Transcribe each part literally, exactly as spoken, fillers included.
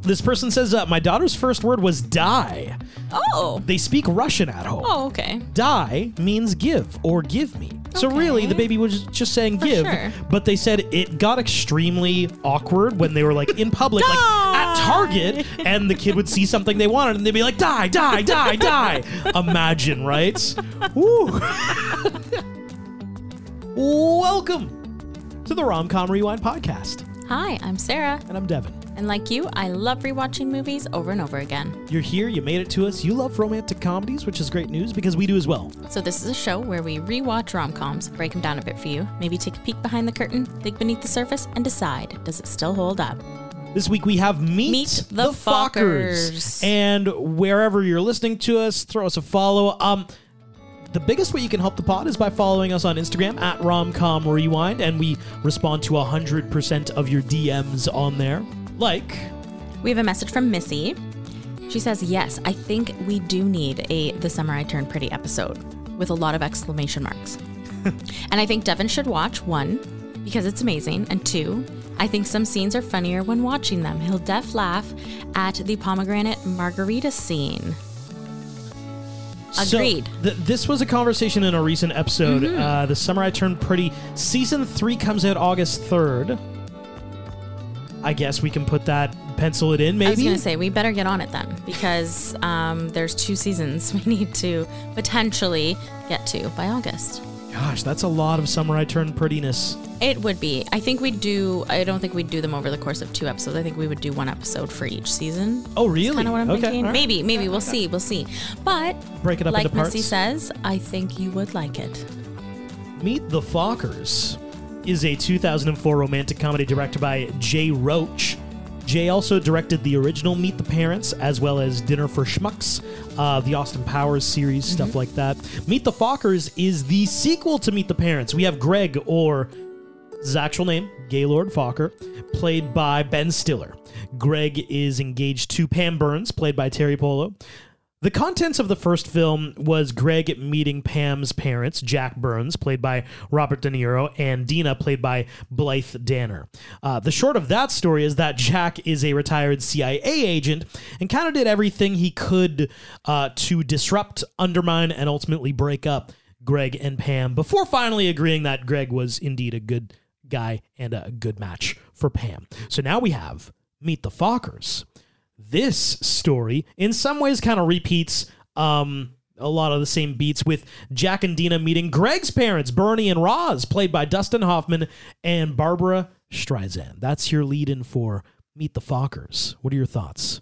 This person says, uh, my daughter's first word was die. Oh. They speak Russian at home. Oh, okay. Die means give or give me. So Okay. really, the baby was just saying For give, sure. but they said it got extremely awkward when they were like in public, like at Target, and the kid would see something they wanted, and they'd be like, die, die, die, die. Imagine, right? Woo. Welcome to the Rom-Com Rewind podcast. Hi, I'm Sarah. And I'm Devin. And like you, I love rewatching movies over and over again. You're here, you made it to us. You love romantic comedies, which is great news because we do as well. So this is a show where we rewatch rom-coms, break them down a bit for you, maybe take a peek behind the curtain, dig beneath the surface, and decide, does it still hold up? This week we have Meet, Meet the Fockers. And wherever you're listening to us, throw us a follow. Um, the biggest way you can help the pod is by following us on Instagram at Romcom Rewind, and we respond to one hundred percent of your D Ms on there. Like, we have a message from Missy. She says, yes, I think we do need a The Summer I Turned Pretty episode with a lot of exclamation marks. And I think Devin should watch, one, because it's amazing, and two, I think some scenes are funnier when watching them. He'll def laugh at the pomegranate margarita scene. Agreed. So, th- this was a conversation in a recent episode. Mm-hmm. Uh, The Summer I Turned Pretty. Season three comes out August third. I guess we can put that, pencil it in, maybe? I was going to say, we better get on it then, because um, there's two seasons we need to potentially get to by August. Gosh, that's a lot of Summer I Turned Prettiness. It would be. I think we'd do, I don't think we'd do them over the course of two episodes. I think we would do one episode for each season. Oh, really? That's kind of what I'm okay, thinking. right. Maybe, maybe. We'll see. We'll see. But, break it up like into parts. Missy says, I think you would like it. Meet the Fockers is a two thousand four romantic comedy directed by Jay Roach. Jay also directed the original Meet the Parents, as well as Dinner for Schmucks, uh, the Austin Powers series, mm-hmm. stuff like that. Meet the Fockers is the sequel to Meet the Parents. We have Greg, or his actual name, Gaylord Focker, played by Ben Stiller. Greg is engaged to Pam Burns, played by Terry Polo. The contents of the first film was Greg meeting Pam's parents, Jack Burns, played by Robert De Niro, and Dina, played by Blythe Danner. Uh, the short of that story is that Jack is a retired C I A agent and kind of did everything he could uh, to disrupt, undermine, and ultimately break up Greg and Pam before finally agreeing that Greg was indeed a good guy and a good match for Pam. So now we have Meet the Fockers. This story, in some ways, kind of repeats um, a lot of the same beats, with Jack and Dina meeting Greg's parents, Bernie and Roz, played by Dustin Hoffman and Barbara Streisand. That's your lead-in for Meet the Fockers. What are your thoughts?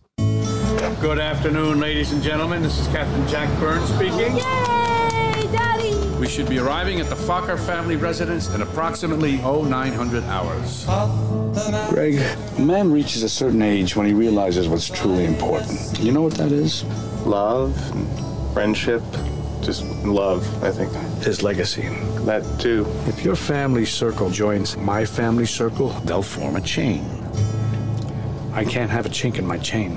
Good afternoon, ladies and gentlemen. This is Captain Jack Burns speaking. Yay, Daddy! We should be arriving at the Fokker family residence in approximately oh nine hundred hours. Greg, a man reaches a certain age when he realizes what's truly important. You know what that is? Love, friendship, just love, I think. His legacy. That too. If your family circle joins my family circle, they'll form a chain. I can't have a chink in my chain.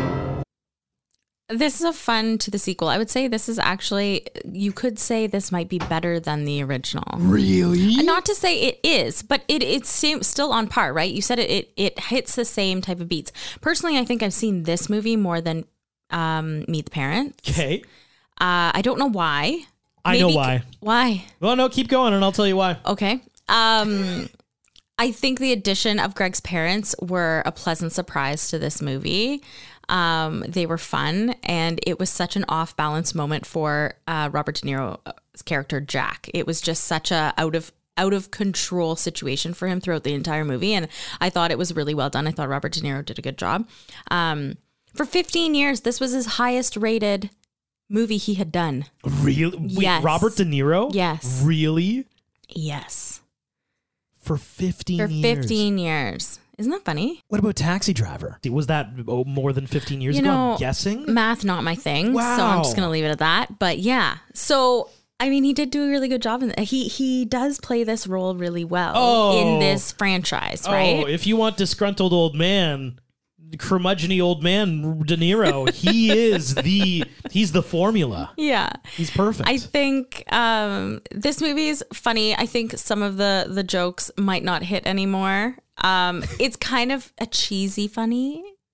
This is a fun to the sequel. I would say this is actually, you could say this might be better than the original. Really? And not to say it is, but it it's still on par, right? You said it, it it hits the same type of beats. Personally, I think I've seen this movie more than um, Meet the Parents. Okay. Uh, I don't know why. I Maybe know why. c- Why? Well, no, keep going and I'll tell you why. Okay. Um, I think the addition of Greg's parents were a pleasant surprise to this movie. Um, they were fun, and it was such an off-balance moment for uh, Robert De Niro's character Jack. It was just such a out of out of control situation for him throughout the entire movie, and I thought it was really well done. I thought Robert De Niro did a good job. Um, for fifteen years, this was his highest-rated movie he had done. Really? Wait, Yes. Robert De Niro? Yes. Really? Yes. For fifteen For years? fifteen years. Isn't that funny? What about Taxi Driver? Was that oh, more than fifteen years You ago? know, I'm guessing? Math, not my thing. Wow. So I'm just going to leave it at that. But yeah. So, I mean, he did do a really good job. In he he does play this role really well Oh. in this franchise, right? Oh, if you want disgruntled old man, curmudgeon-y old man De Niro, he is the, he's the formula. Yeah. He's perfect. I think um, this movie is funny. I think some of the, the jokes might not hit anymore. Um, it's kind of a cheesy funny.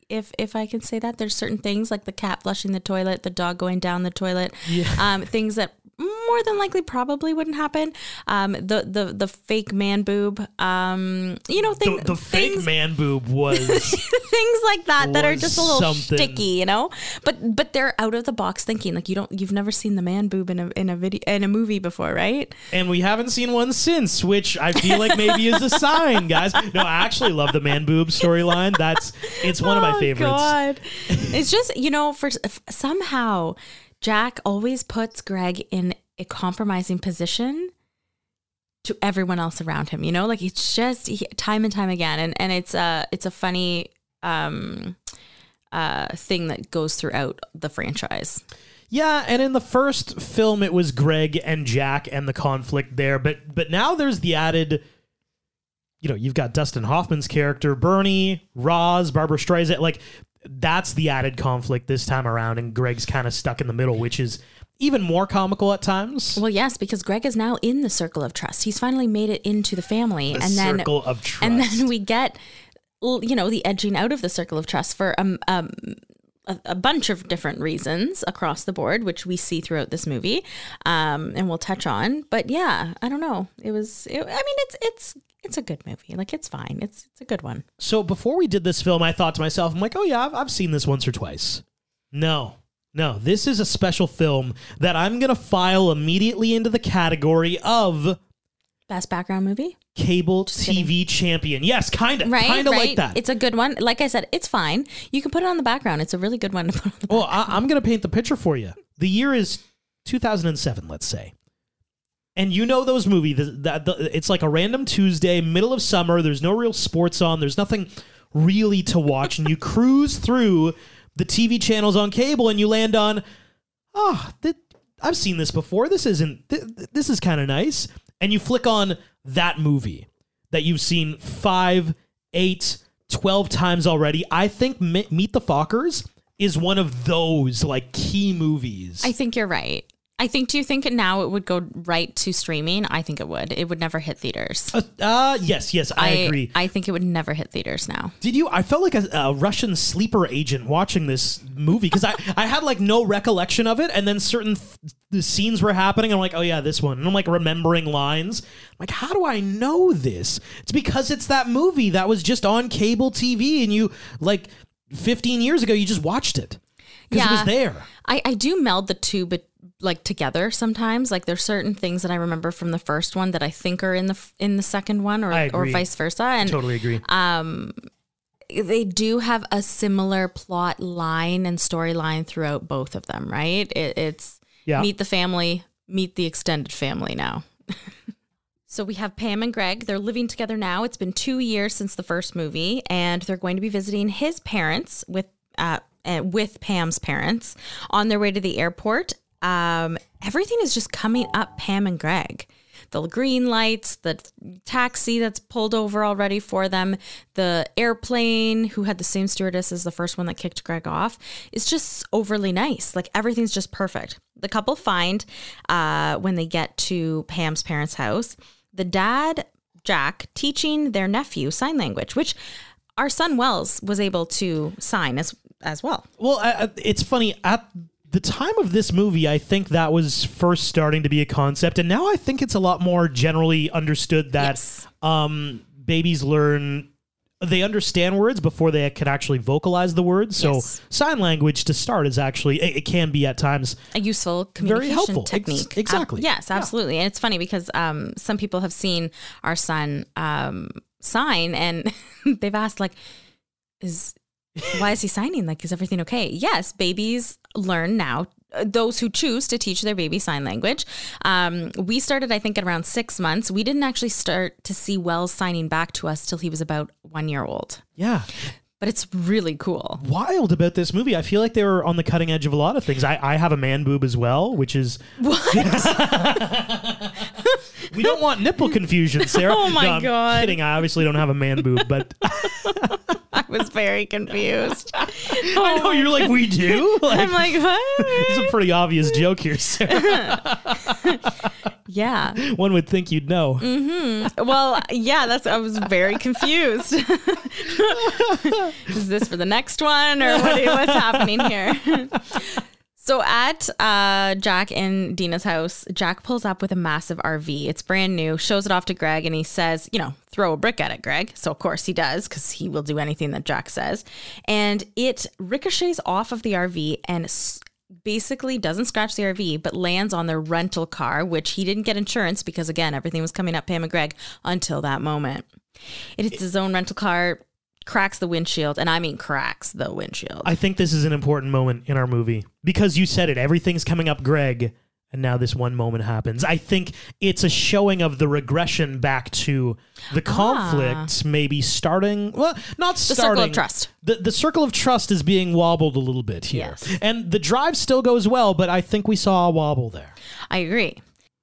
if if I can say that. There's certain things like the cat flushing the toilet, the dog going down the toilet, Yeah. um, things that more than likely probably wouldn't happen. Um, the the the fake man boob, um, you know, thing, The, the fake things, man boob was things like that that are was just a little something. sticky, you know. But but they're out of the box thinking. Like you don't, you've never seen the man boob in a in a video in a movie before, right? and we haven't seen one since, which I feel like maybe is a sign, guys. No, I actually love the man boob storyline. That's it's one of my Oh, favorites. God. It's just, you know, for somehow Jack always puts Greg in a compromising position to everyone else around him. You know, like it's just he, time and time again, and and it's a it's a funny um, uh, thing that goes throughout the franchise. Yeah, and in the first film, it was Greg and Jack and the conflict there, but but now there's the added. You know, you've got Dustin Hoffman's character, Bernie, Roz, Barbara Streisand. Like, that's the added conflict this time around, and Greg's kind of stuck in the middle, which is even more comical at times. Well, yes, because Greg is now in the circle of trust. He's finally made it into the family, The and then circle of trust. and then we get, you know, the edging out of the circle of trust for um, um a, a bunch of different reasons across the board, which we see throughout this movie, um, and we'll touch on. But yeah, I don't know. It was. It, I mean, it's it's. It's a good movie. Like, it's fine. It's it's a good one. So before we did this film, I thought to myself, I'm like, oh yeah, I've, I've seen this once or twice. No, no, this is a special film that I'm going to file immediately into the category of Best background movie? cable T V champion. Yes, kind of, Right, kind of right. like that. It's a good one. Like I said, it's fine. You can put it on the background. It's a really good one to put on the well, background. I, I'm going to paint the picture for you. The year is two thousand seven, let's say. And you know those movies, that it's like a random Tuesday, middle of summer. There's no real sports on. There's nothing really to watch. And you cruise through the T V channels on cable and you land on, oh, th- I've seen this before. This isn't, th- this is kind of nice. And you flick on that movie that you've seen five, eight, twelve times already. I think M- Meet the Fockers is one of those like key movies. I think you're right. I think, do you think now it would go right to streaming? I think it would. It would never hit theaters. Uh, uh, yes, yes, I, I agree. I think it would never hit theaters now. Did you? I felt like a, a Russian sleeper agent watching this movie because I, I had like no recollection of it, and then certain th- the scenes were happening. And I'm like, oh yeah, this one. And I'm like remembering lines. I'm like, how do I know this? It's because it's that movie that was just on cable T V, and you like fifteen years ago, you just watched it because it was there. I, I do meld the two, but like together sometimes. Like there's certain things that I remember from the first one that I think are in the in the second one, or I or agree. vice versa. And Totally agree. um, they do have a similar plot line and storyline throughout both of them, right? It, it's Yeah. meet the family, meet the extended family now. So we have Pam and Greg. They're living together now. It's been two years since the first movie, and they're going to be visiting his parents with uh, uh, with Pam's parents on their way to the airport. Um, everything is just coming up Pam and Greg. The green lights, the taxi that's pulled over already for them, the airplane, who had the same stewardess as the first one that kicked Greg off, is just overly nice. Like everything's just perfect. The couple find uh, when they get to Pam's parents' house, the dad, Jack, teaching their nephew sign language, which our son Wells was able to sign as as well. Well, uh, it's funny. At the time of this movie, I think that was first starting to be a concept. And now I think it's a lot more generally understood that Yes. um, babies learn, they understand words before they can actually vocalize the words. So Yes. sign language to start is actually, it, it can be at times. A useful Very communication helpful. Ex- technique. exactly. Ab- yes, absolutely. And it's funny because um, some people have seen our son um, sign and they've asked, like, is why is he signing? Like, is everything okay? Yes, babies learn now. Those who choose to teach their baby sign language. Um, we started, I think, at around six months. We didn't actually start to see Wells signing back to us till he was about one year old. Yeah. But it's really cool. Wild about this movie. I feel like they were on the cutting edge of a lot of things. I, I have a man boob as well, which is... What? We don't want nipple confusion, Sarah. Oh my No, I'm God. kidding. I obviously don't have a man boob, but... I was very confused. I know, you're like, we do? Like, I'm like, what? it's a pretty obvious joke here, Sarah. Yeah. One would think you'd know. Mm-hmm. Well, yeah, that's. I was very confused. Is this for the next one, or what, what's happening here? So at uh, Jack and Dina's house, Jack pulls up with a massive R V. It's brand new, shows it off to Greg, and he says, you know, throw a brick at it, Greg. So, of course, he does, because he will do anything that Jack says. And it ricochets off of the R V and s- basically doesn't scratch the R V, but lands on their rental car, which he didn't get insurance because, again, everything was coming up Pam and Greg until that moment. It hits his own rental car, cracks the windshield, and I mean cracks the windshield. I think this is an important moment in our movie because you said it. Everything's coming up Greg, and now this one moment happens. I think it's a showing of the regression back to the conflict, ah. maybe starting, well, not starting. The circle of trust. The, the circle of trust is being wobbled a little bit here. Yes. And the drive still goes well, but I think we saw a wobble there. I agree.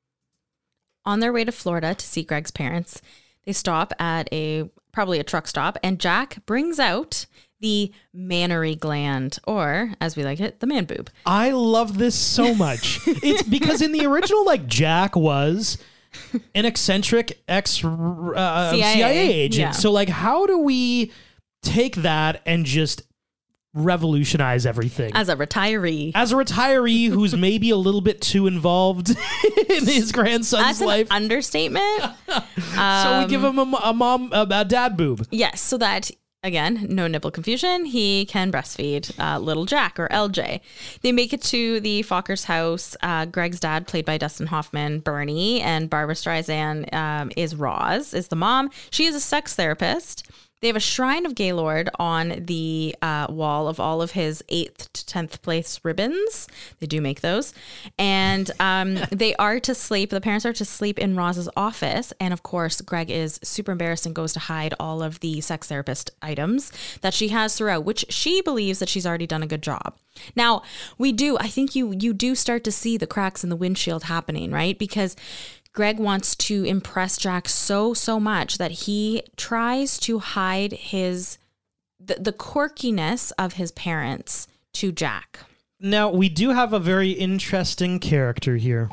On their way to Florida to see Greg's parents, they stop at a probably a truck stop, and Jack brings out the mammary gland, or as we like it, the man boob. I love this so much. It's because in the original, like, Jack was an eccentric ex uh, C I A, C I A agent. Yeah. So, like, how do we take that and just revolutionize everything? As a retiree. As a retiree who's maybe a little bit too involved in his grandson's That's an life. understatement. So we give him a, a mom, a, a dad boob. Yes, so that, again, no nipple confusion, he can breastfeed uh, little Jack, or L J. They make it to the Fockers' house. Uh, Greg's dad, played by Dustin Hoffman, Bernie, and Barbara Streisand um, is Roz, is the mom. She is a sex therapist. They have a shrine of Gaylord on the uh, wall of all of his eighth to tenth place ribbons. They do make those. And um, they are to sleep, the parents are to sleep in Roz's office. And of course, Greg is super embarrassed and goes to hide all of the sex therapist items that she has throughout, which she believes that she's already done a good job. Now, we do, I think you you do start to see the cracks in the windshield happening, right? Because Greg wants to impress Jack so, so much that he tries to hide his the, the quirkiness of his parents to Jack. Now, we do have a very interesting character here,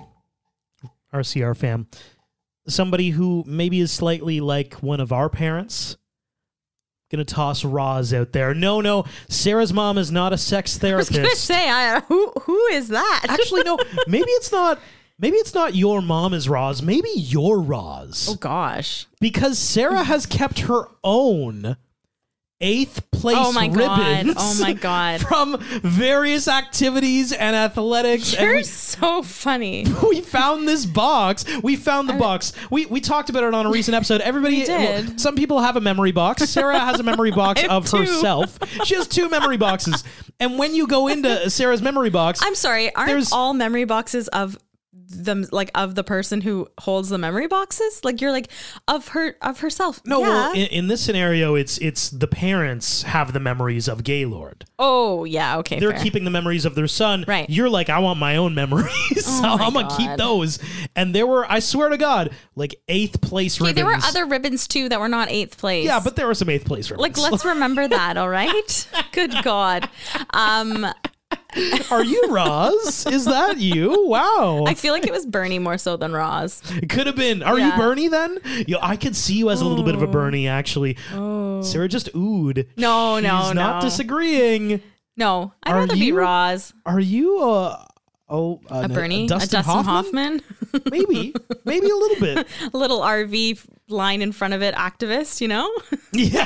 R C R fam. Somebody who maybe is slightly like one of our parents. Gonna toss Roz out there. No, no, Sarah's mom is not a sex therapist. I was gonna say, I, who who is that? Actually, no, maybe it's not... Maybe it's not your mom is Roz. Maybe you're Roz. Oh, gosh. Because Sarah has kept her own eighth place oh my ribbons. God. Oh, my God. From various activities and athletics. You're and we, so funny. We found this box. We found the box. We we talked about it on a recent episode. Everybody, We did. Well, some people have a memory box. Sarah has a memory box of two. herself. She has two memory boxes. And when you go into Sarah's memory box... I'm sorry, aren't there's- all memory boxes of... them like of the person who holds the memory boxes? Like you're like of her of herself. No, yeah. well, in, in this scenario, it's it's the parents have the memories of Gaylord. Oh yeah, okay. They're fair. keeping the memories of their son. Right. You're like, I want my own memories. Oh so my I'm gonna keep God. those. And there were, I swear to God, like eighth place Okay, ribbons. there were other ribbons too that were not eighth place. Yeah, but there were some eighth place ribbons. like let's remember that. All right. Good God. Um, Are you Roz? Is that you? Wow. I feel like it was Bernie more so than Roz. It could have been. Are Yeah. you Bernie then? Yo, I could see you as a little bit of a Bernie, actually. Oh. Sarah just oohed. No, no, She's not no. disagreeing. No, I'd Are rather be you- Roz. Are you a oh A Bernie, a Dustin, Dustin Hoffman? Hoffman, Maybe, maybe a little bit. a little R V line in front of it, activist. You know. Yeah,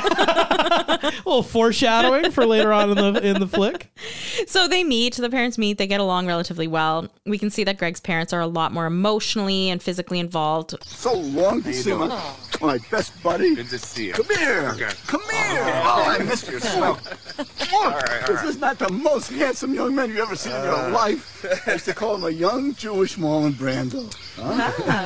a little foreshadowing for later on in the in the flick. So they meet, the parents meet, they get along relatively well. We can see that Greg's parents are a lot more emotionally and physically involved. So long to see my, my best buddy. Good to see you. Come here. Okay. Come here. Oh, I missed your smell. Look, this is not the most handsome young man you've ever seen in your life. I used to call him a young Jewish Marlon Brando. Huh?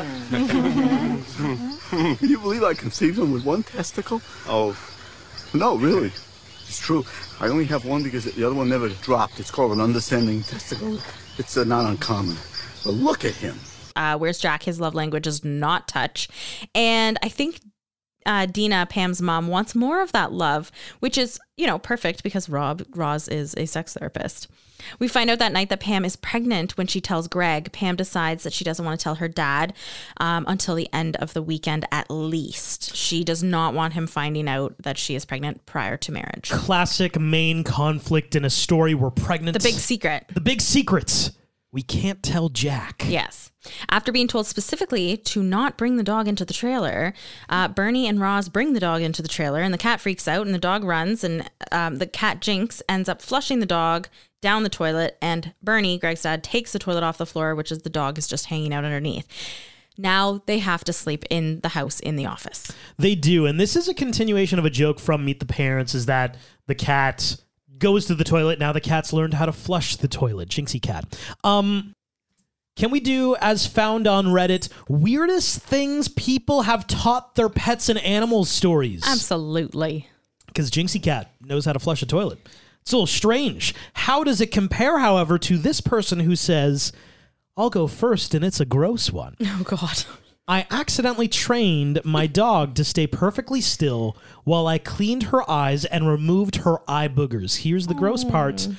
Can you believe I conceived him with one testicle? Oh. No, really. It's true. I only have one because the other one never dropped. It's called an understanding testicle. It's uh, not uncommon. But look at him. Uh, where's Jack? His love language is not touch. And I think uh, Dina, Pam's mom, wants more of that love, which is, you know, perfect because Rob Roz is a sex therapist. We find out that night that Pam is pregnant when she tells Greg. Pam decides that she doesn't want to tell her dad um, until the end of the weekend at least. She does not want him finding out that she is pregnant prior to marriage. Classic main conflict in a story where pregnant. The big secret. The big secrets. We can't tell Jack. Yes. After being told specifically to not bring the dog into the trailer, uh, Bernie and Roz bring the dog into the trailer, and the cat freaks out and the dog runs, and um, the cat Jinx ends up flushing the dog down the toilet, and Bernie, Greg's dad, takes the toilet off the floor, which is the dog is just hanging out underneath. Now they have to sleep in the house in the office. They do, and this is a continuation of a joke from Meet the Parents, is that the cat goes to the toilet. Now the cat's learned how to flush the toilet. Jinxie cat. Um, can we do, as found on Reddit, weirdest things people have taught their pets and animals stories? Absolutely. Because Jinxie cat knows how to flush a toilet. It's a little strange. How does it compare, however, to this person who says, I'll go first and it's a gross one. Oh, God. I accidentally trained my dog to stay perfectly still while I cleaned her eyes and removed her eye boogers. Here's the gross part.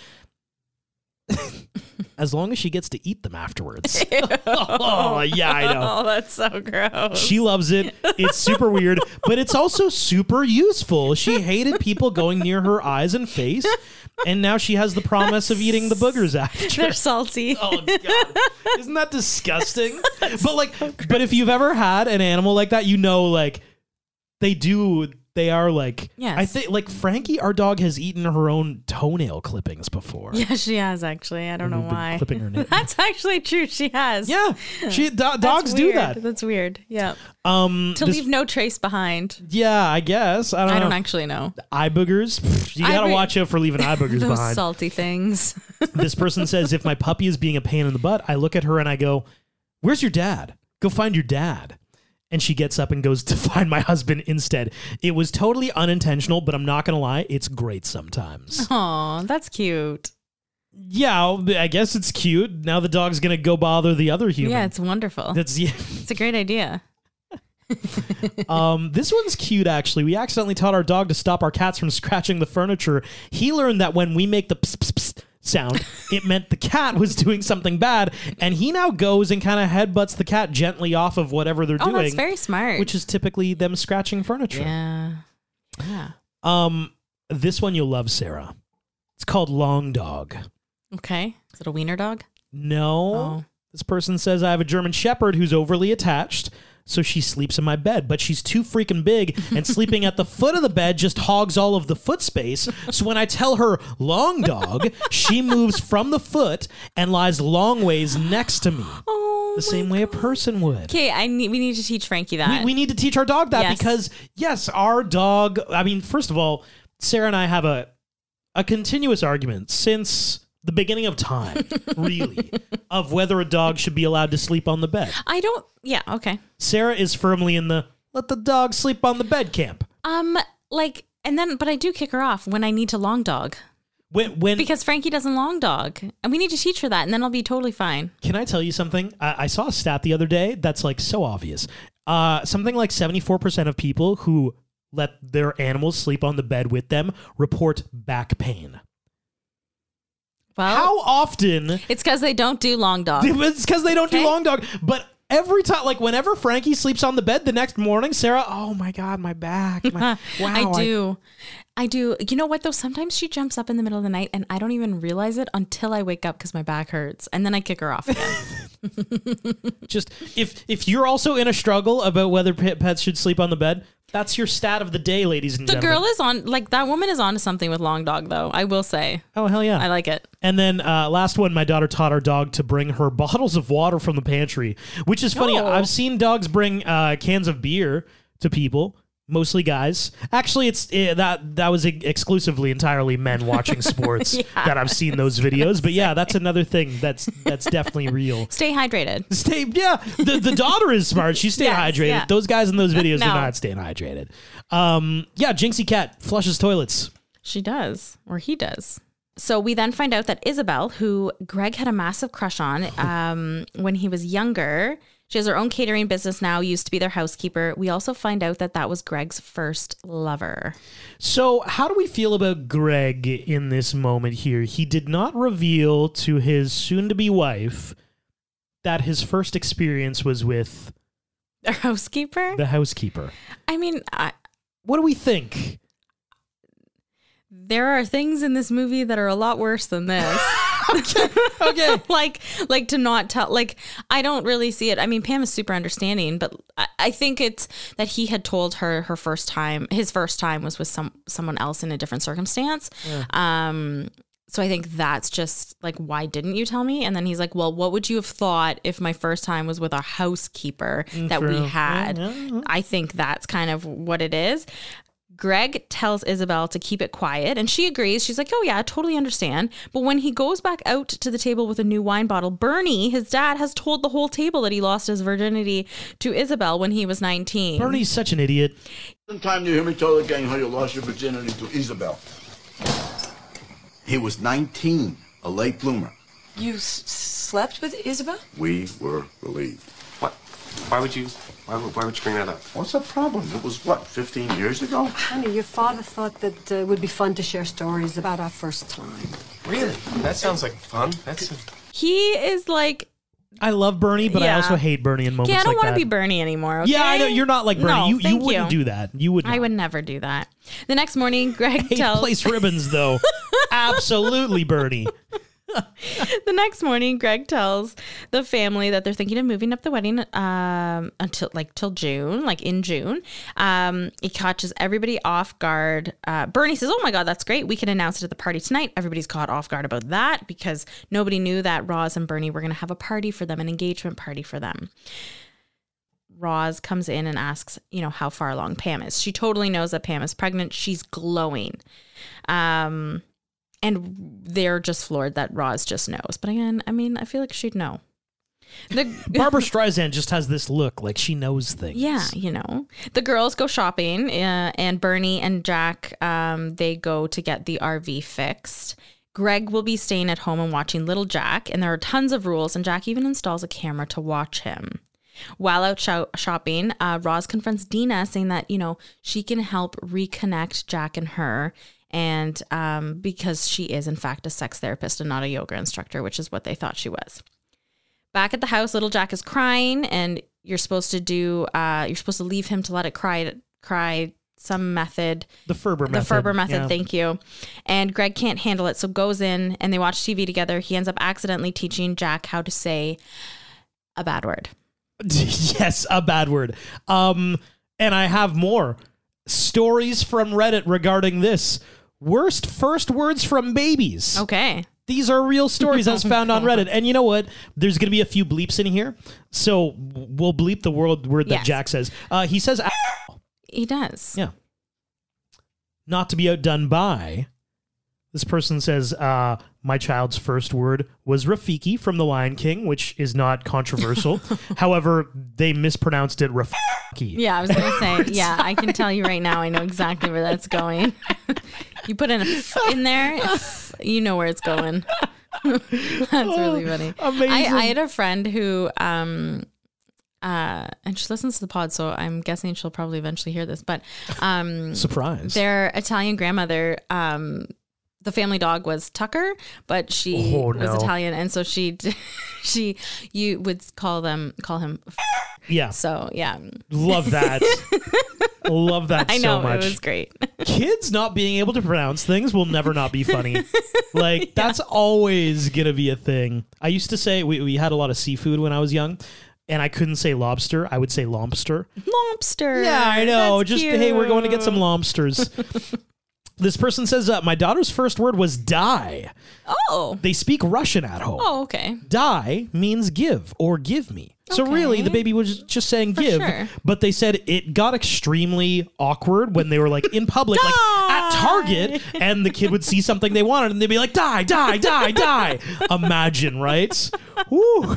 As long as she gets to eat them afterwards. Oh, yeah, I know. Oh, that's so gross. She loves it. It's super weird, but it's also super useful. She hated people going near her eyes and face, and now she has the promise of eating the boogers after. They're salty. Oh, God. Isn't that disgusting? But, like, so but if you've ever had an animal like that, you know, like, they do... They are like, yes. I think like Frankie, our dog, has eaten her own toenail clippings before. Yeah, she has actually. I don't know why. Clipping her nail. That's actually true. She has. Yeah, she do- dogs do that. That's weird. Yeah. Um, to this, leave no trace behind. Yeah, I guess. I don't. I know. don't actually know. Eye boogers. Pfft, you gotta re- watch out for leaving eye boogers Those behind. Salty things. This person says, if my puppy is being a pain in the butt, I look at her and I go, "Where's your dad? Go find your dad." And she gets up and goes to find my husband instead. It was totally unintentional, but I'm not going to lie. It's great sometimes. Aw, that's cute. Yeah, I guess it's cute. Now the dog's going to go bother the other human. Yeah, it's wonderful. That's yeah. It's a great idea. um, this one's cute, actually. We accidentally taught our dog to stop our cats from scratching the furniture. He learned that when we make the pss, pss, pss sound, it meant the cat was doing something bad, and he now goes and kind of headbutts the cat gently off of whatever they're oh, doing. Oh, that's very smart. Which is typically them scratching furniture. Yeah. Yeah. Um, this one you'll love, Sarah. It's called Long Dog. Okay. Is it a wiener dog? No. Oh. This person says, I have a German Shepherd who's overly attached, so she sleeps in my bed, but she's too freaking big, and sleeping at the foot of the bed just hogs all of the foot space. So when I tell her long dog, she moves from the foot and lies long ways next to me. Oh, the same way a person would. Okay, I need, we need to teach Frankie that. We, we need to teach our dog that Yes. because, yes, our dog, I mean, first of all, Sarah and I have a a continuous argument since the beginning of time, really, of whether a dog should be allowed to sleep on the bed. I don't, yeah, okay. Sarah is firmly in the let the dog sleep on the bed camp. Um, like, and then, but I do kick her off when I need to long dog. When, when Because Frankie doesn't long dog. And we need to teach her that, and then I'll be totally fine. Can I tell you something? I, I saw a stat the other day that's like so obvious. Uh, something like seventy-four percent of people who let their animals sleep on the bed with them report back pain. Well, How often? it's because they don't do long dog. It's because they don't Okay. do long dog. But every time, like whenever Frankie sleeps on the bed the next morning, Sarah, oh my God, my back. My, wow. I do. I do. You know what, though? Sometimes she jumps up in the middle of the night and I don't even realize it until I wake up because my back hurts. And then I kick her off again. Just if if you're also in a struggle about whether pet- pets should sleep on the bed, that's your stat of the day, ladies and The gentlemen. girl is on, like, that woman is on to something with long dog, though. I will say. Oh, hell yeah. I like it. And then uh, last one, my daughter taught our dog to bring her bottles of water from the pantry, which is funny. Oh. I've seen dogs bring uh, cans of beer to people, mostly guys. Actually, it's uh, that that was exclusively entirely men watching sports Yeah. that I've seen those videos. But yeah, that's another thing that's that's definitely real. Stay hydrated. Stay, yeah. The the daughter is smart. She stayed Yes, hydrated. yeah. Those guys in those videos No. are not staying hydrated. Um, yeah, Jinxie cat flushes toilets. She does, or he does. So we then find out that Isabel, who Greg had a massive crush on um, when he was younger, She has her own catering business now, used to be their housekeeper. We also find out that that was Greg's first lover. So how do we feel about Greg in this moment here? He did not reveal to his soon-to-be wife that his first experience was with Their housekeeper? the housekeeper. I mean, I, What do we think? there are things in this movie that are a lot worse than this. Okay. like, like to not tell, like, I don't really see it. I mean, Pam is super understanding, but I, I think it's that he had told her her first time, his first time was with some someone else in a different circumstance. Yeah. Um, so I think that's just like, why didn't you tell me? And then he's like, well, what would you have thought if my first time was with a housekeeper that True. we had? Yeah, yeah. I think that's kind of what it is. Greg tells Isabel to keep it quiet, and she agrees. She's like, oh yeah, I totally understand. But when he goes back out to the table with a new wine bottle, Bernie, his dad, has told the whole table that he lost his virginity to Isabel when he was nineteen. Bernie's such an idiot. Time you hear me tell the gang how you lost your virginity to Isabel. He was nineteen, a late bloomer. You s- slept with Isabel? We were relieved. What? Why would you? Why would, why would you bring that up? What's the problem? It was, what, fifteen years ago? Honey, your father thought that uh, it would be fun to share stories about our first time. Really? That sounds like fun. That's. He is like, I love Bernie, but I Yeah. also hate Bernie in moments okay, I don't like want to that. be Bernie anymore. Okay? Yeah, I know. You're not like Bernie. No, you you thank wouldn't you. do that. You would not. I would never do that. The next morning, Greg Hate tells place ribbons, though. Absolutely, Bernie. the next morning, Greg tells the family that they're thinking of moving up the wedding um, until like till June, like in June. Um, he catches everybody off guard. Uh, Bernie says, "Oh my God, that's great. We can announce it at the party tonight." Everybody's caught off guard about that because nobody knew that Roz and Bernie were going to have a party for them, an engagement party for them. Roz comes in and asks, you know, how far along Pam is. She totally knows that Pam is pregnant. She's glowing. Um, and they're just floored that Roz just knows. But again, I mean, I feel like she'd know. The Barbara Streisand just has this look like she knows things. Yeah, you know. The girls go shopping uh, and Bernie and Jack, um, they go to get the R V fixed. Greg will be staying at home and watching little Jack. And there are tons of rules. And Jack even installs a camera to watch him. While out sh- shopping, uh, Roz confronts Dina saying that, you know, she can help reconnect Jack and her. And um, because she is, in fact, a sex therapist and not a yoga instructor, which is what they thought she was. Back at the house, little Jack is crying, and you're supposed to do, uh, you're supposed to leave him to let it cry, cry some method. The Ferber The method. Ferber method, yeah. thank you. And Greg can't handle it, so goes in, and they watch T V together. He ends up accidentally teaching Jack how to say a bad word. Yes, a bad word. Um, and I have more stories from Reddit regarding this. Worst first words from babies. Okay. These are real stories as found on Reddit. And you know what? There's going to be a few bleeps in here. So we'll bleep the word, word that Yes. Jack says. Uh, he says, ow. He does. Yeah. Not to be outdone by. This person says, uh, my child's first word was Rafiki from The Lion King, which is not controversial. However, they mispronounced it Rafiki. Yeah, I was going to say, yeah, I can tell you right now, I know exactly where that's going. You put in a f in there, f, you know where it's going. That's really funny. Amazing. I, I had a friend who, um, uh, and she listens to the pod, so I'm guessing she'll probably eventually hear this, but um, Surprise. their Italian grandmother, um, the family dog was Tucker, but she Oh, was no. Italian, and so she, she, you would call them, call him. Yeah. So yeah, Love that. Love that I know so much. it was great. Kids not being able to pronounce things will never not be funny. Like, that's always going to be a thing. I used to say, we, we had a lot of seafood when I was young, and I couldn't say lobster. I would say lobster. Lobster. Yeah, I know. That's Just, cute. hey, we're going to get some lobsters. This person says, uh, my daughter's first word was die. Oh. They speak Russian at home. Oh, okay. Die means give or give me. So Okay. really, the baby was just saying For give, sure. but they said it got extremely awkward when they were like in public, like at Target, and the kid would see something they wanted, and they'd be like, die, die, die, die. Imagine, right? Woo.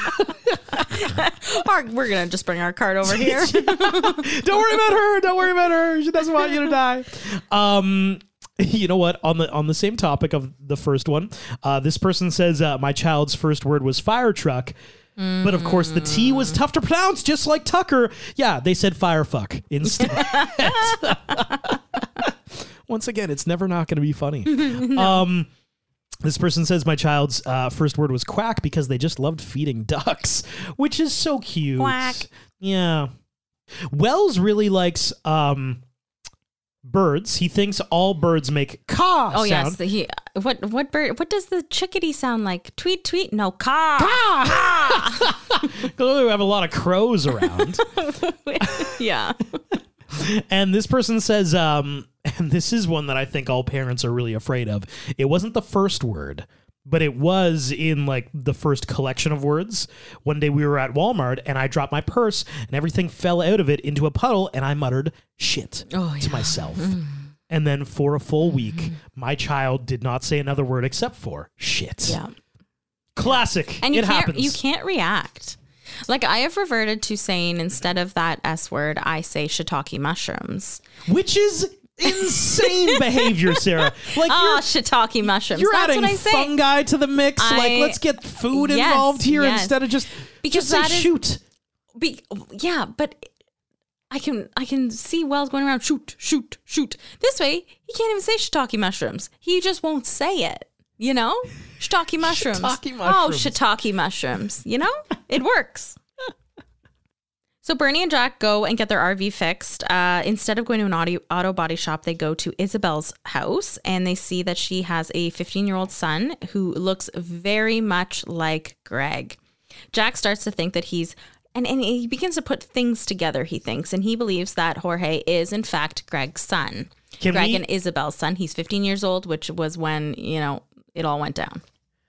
Our, we're gonna just bring our card over here. Don't worry about her. Don't worry about her. She doesn't want you to die. Um, you know what? On the on the same topic of the first one, uh, this person says uh, my child's first word was fire truck. Mm. But of course, the T was tough to pronounce, just like Tucker. Yeah, they said firefuck instead. Once again, it's never not going to be funny. no. Um, this person says my child's uh, first word was quack because they just loved feeding ducks, which is so cute. Quack. Yeah. Wells really likes um, birds. He thinks all birds make caw Oh sound. yes, the, he. What what bird? What does the chickadee sound like? Tweet tweet. No caw. Caw. We have a lot of crows around. yeah. And this person says, um, and this is one that I think all parents are really afraid of. It wasn't the first word, but it was in like the first collection of words. One day we were at Walmart and I dropped my purse and everything fell out of it into a puddle and I muttered shit oh, yeah. to myself. Mm. And then for a full week, mm-hmm. my child did not say another word except for shit. Yeah. Classic. And you it can't, happens. You can't react. Like, I have reverted to saying, instead of that S word, I say shiitake mushrooms. Which is insane behavior, Sarah. Like, oh, shiitake mushrooms. You're That's adding what I say. fungi to the mix. I, like, let's get food yes, involved here yes. instead of just, because just say that is, shoot. Be, yeah, but I can I can see Wells going around, shoot, shoot, shoot. This way, he can't even say shiitake mushrooms. He just won't say it. You know? Shiitake mushrooms. Shiitake mushrooms. Oh, shiitake mushrooms. You know? It works. So Bernie and Jack go and get their R V fixed. Uh, instead of going to an auto, auto body shop, they go to Isabel's house and they see that she has a fifteen-year-old son who looks very much like Greg. Jack starts to think that he's, and, and he begins to put things together, he thinks, and he believes that Jorge is, in fact, Greg's son. Can Greg we- and Isabel's son. He's fifteen years old, which was when, you know, it all went down.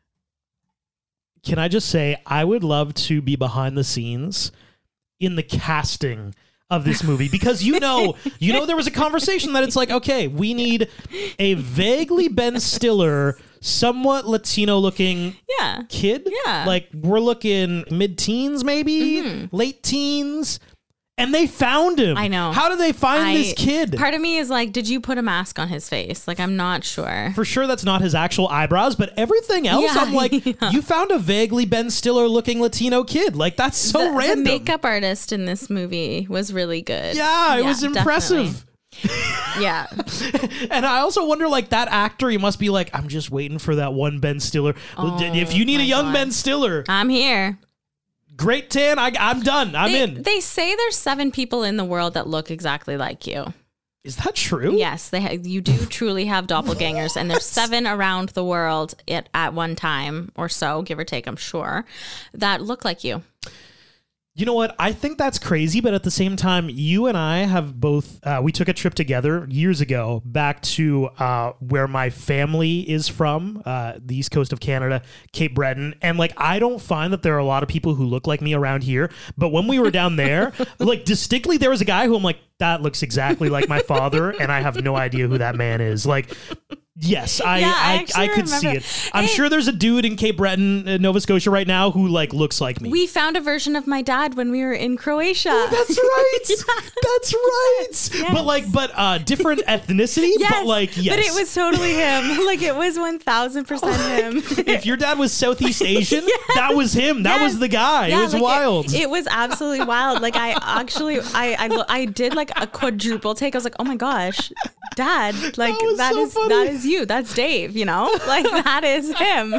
Can I just say, I would love to be behind the scenes in the casting of this movie, because you know, you know, there was a conversation that it's like, okay, we need a vaguely Ben Stiller, somewhat Latino looking yeah. kid. Yeah. Like we're looking mid-teens, maybe mm-hmm. late teens. And they found him. I know. How did they find I, this kid? Part of me is like, did you put a mask on his face? Like, I'm not sure. For sure that's not his actual eyebrows, but everything else, Yeah, I'm like, yeah. you found a vaguely Ben Stiller looking Latino kid. Like, that's so the, random. The makeup artist in this movie was really good. Yeah, it was impressive. Yeah. And I also wonder, like, that actor, he must be like, I'm just waiting for that one Ben Stiller. Oh, if you need a young God. Ben Stiller, I'm here. great tan, I, I'm done. I'm they, in. They say there's seven people in the world that look exactly like you. Is that true? Yes, they ha- you do truly have doppelgangers, and there's seven around the world at, at one time or so, give or take, I'm sure, that look like you. You know what? I think that's crazy, but at the same time, you and I have both, uh, we took a trip together years ago back to uh, where my family is from, uh, the east coast of Canada, Cape Breton. And like, I don't find that there are a lot of people who look like me around here. But when we were down there, like distinctly, there was a guy who I'm like, that looks exactly like my father. And I have no idea who that man is. Like, yes, I Yeah, I I, actually I, could remember. see it. I'm Hey. sure there's a dude in Cape Breton, uh, Nova Scotia right now who like looks like me. We found a version of my dad when we were in Croatia. That's right. Yeah. That's right. Yes. But like, but uh, different ethnicity. Yes, But like, yes. but it was totally him. Like, it was one thousand percent him. If your dad was Southeast Asian, that was him. That Yes. was the guy. Yeah, it was like, wild. It, it was absolutely wild. Like, I actually, I, I, lo- I did like a quadruple take. I was like, oh my gosh, Dad, like That was that so is funny. that is you. That's Dave. You know, like that is him.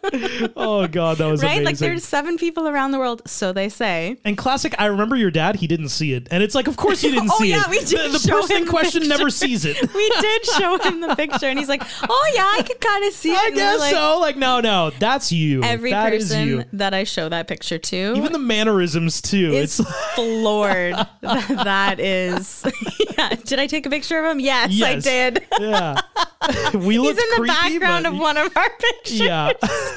Oh God, that was Right? amazing. Like, there's seven people around the world, so they say. and classic. I remember your dad. He didn't see it, and it's like, of course you didn't Oh, see yeah, it. we did The, the show person him in the question picture. never sees it. We did show him the picture, and he's like, "Oh yeah, I could kind of see it." I And we're guess like, so. Like, no, no, that's you. Every That is person you. that I show that picture to, Even the mannerisms too. is It's floored. That- that is. Yeah. Did I take a picture of him? Yes, Yes. I did. yeah. We He's in look the creepy, background but- of one of our pictures. Yeah.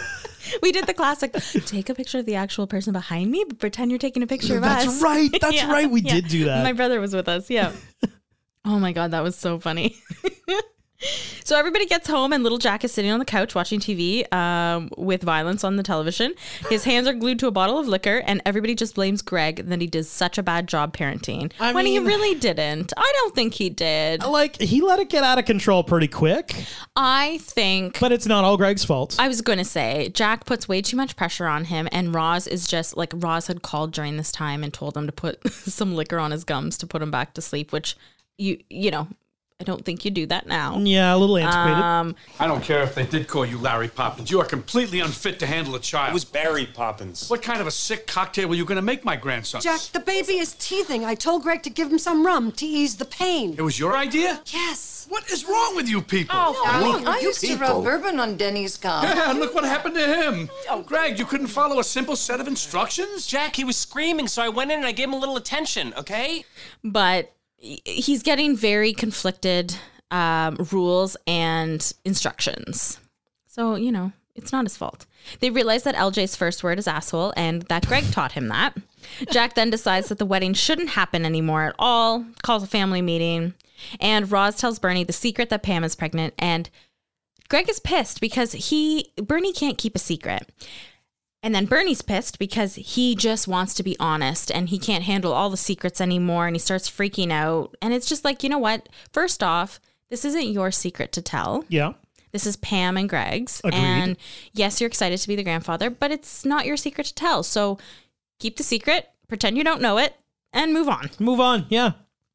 We did the classic. Take a picture of the actual person behind me, but pretend you're taking a picture of That's us. right. That's Yeah, right. We yeah. did do that. My brother was with us. Yeah. Oh my God, that was so funny. So everybody gets home and little Jack is sitting on the couch watching T V um, with violence on the television. His hands are glued to a bottle of liquor and everybody just blames Greg that he did such a bad job parenting. I when mean, he really didn't. I don't think he did. Like, he let it get out of control pretty quick. I think... But it's not all Greg's fault. I was going to say, Jack puts way too much pressure on him and Roz is just, like, Roz had called during this time and told him to put some liquor on his gums to put him back to sleep, which, you you know... I don't think you do that now. Yeah, a little antiquated. Um, I don't care if they did call you Larry Poppins. You are completely unfit to handle a child. It was Barry Poppins. What kind of a sick cocktail were you going to make my grandson? Jack, the baby is teething. I told Greg to give him some rum to ease the pain. It was your idea? Yes. What is wrong with you people? Oh, darling, I you used to people. rub bourbon on Denny's gum. Yeah, and look what happened to him. Oh, Greg, you couldn't follow a simple set of instructions? Jack, he was screaming, so I went in and I gave him a little attention, okay? but he's getting very conflicted um, rules and instructions. So, you know, it's not his fault. They realize that L J's first word is asshole and that Greg taught him that. Jack then decides that the wedding shouldn't happen anymore at all, calls a family meeting, and Roz tells Bernie the secret that Pam is pregnant, and Greg is pissed because he Bernie can't keep a secret. And then Bernie's pissed because he just wants to be honest and he can't handle all the secrets anymore and he starts freaking out. And it's just like, you know what? First off, this isn't your secret to tell. Yeah. This is Pam and Greg's. Agreed. And yes, you're excited to be the grandfather, but it's not your secret to tell. So keep the secret, pretend you don't know it, and move on. Move on. Yeah.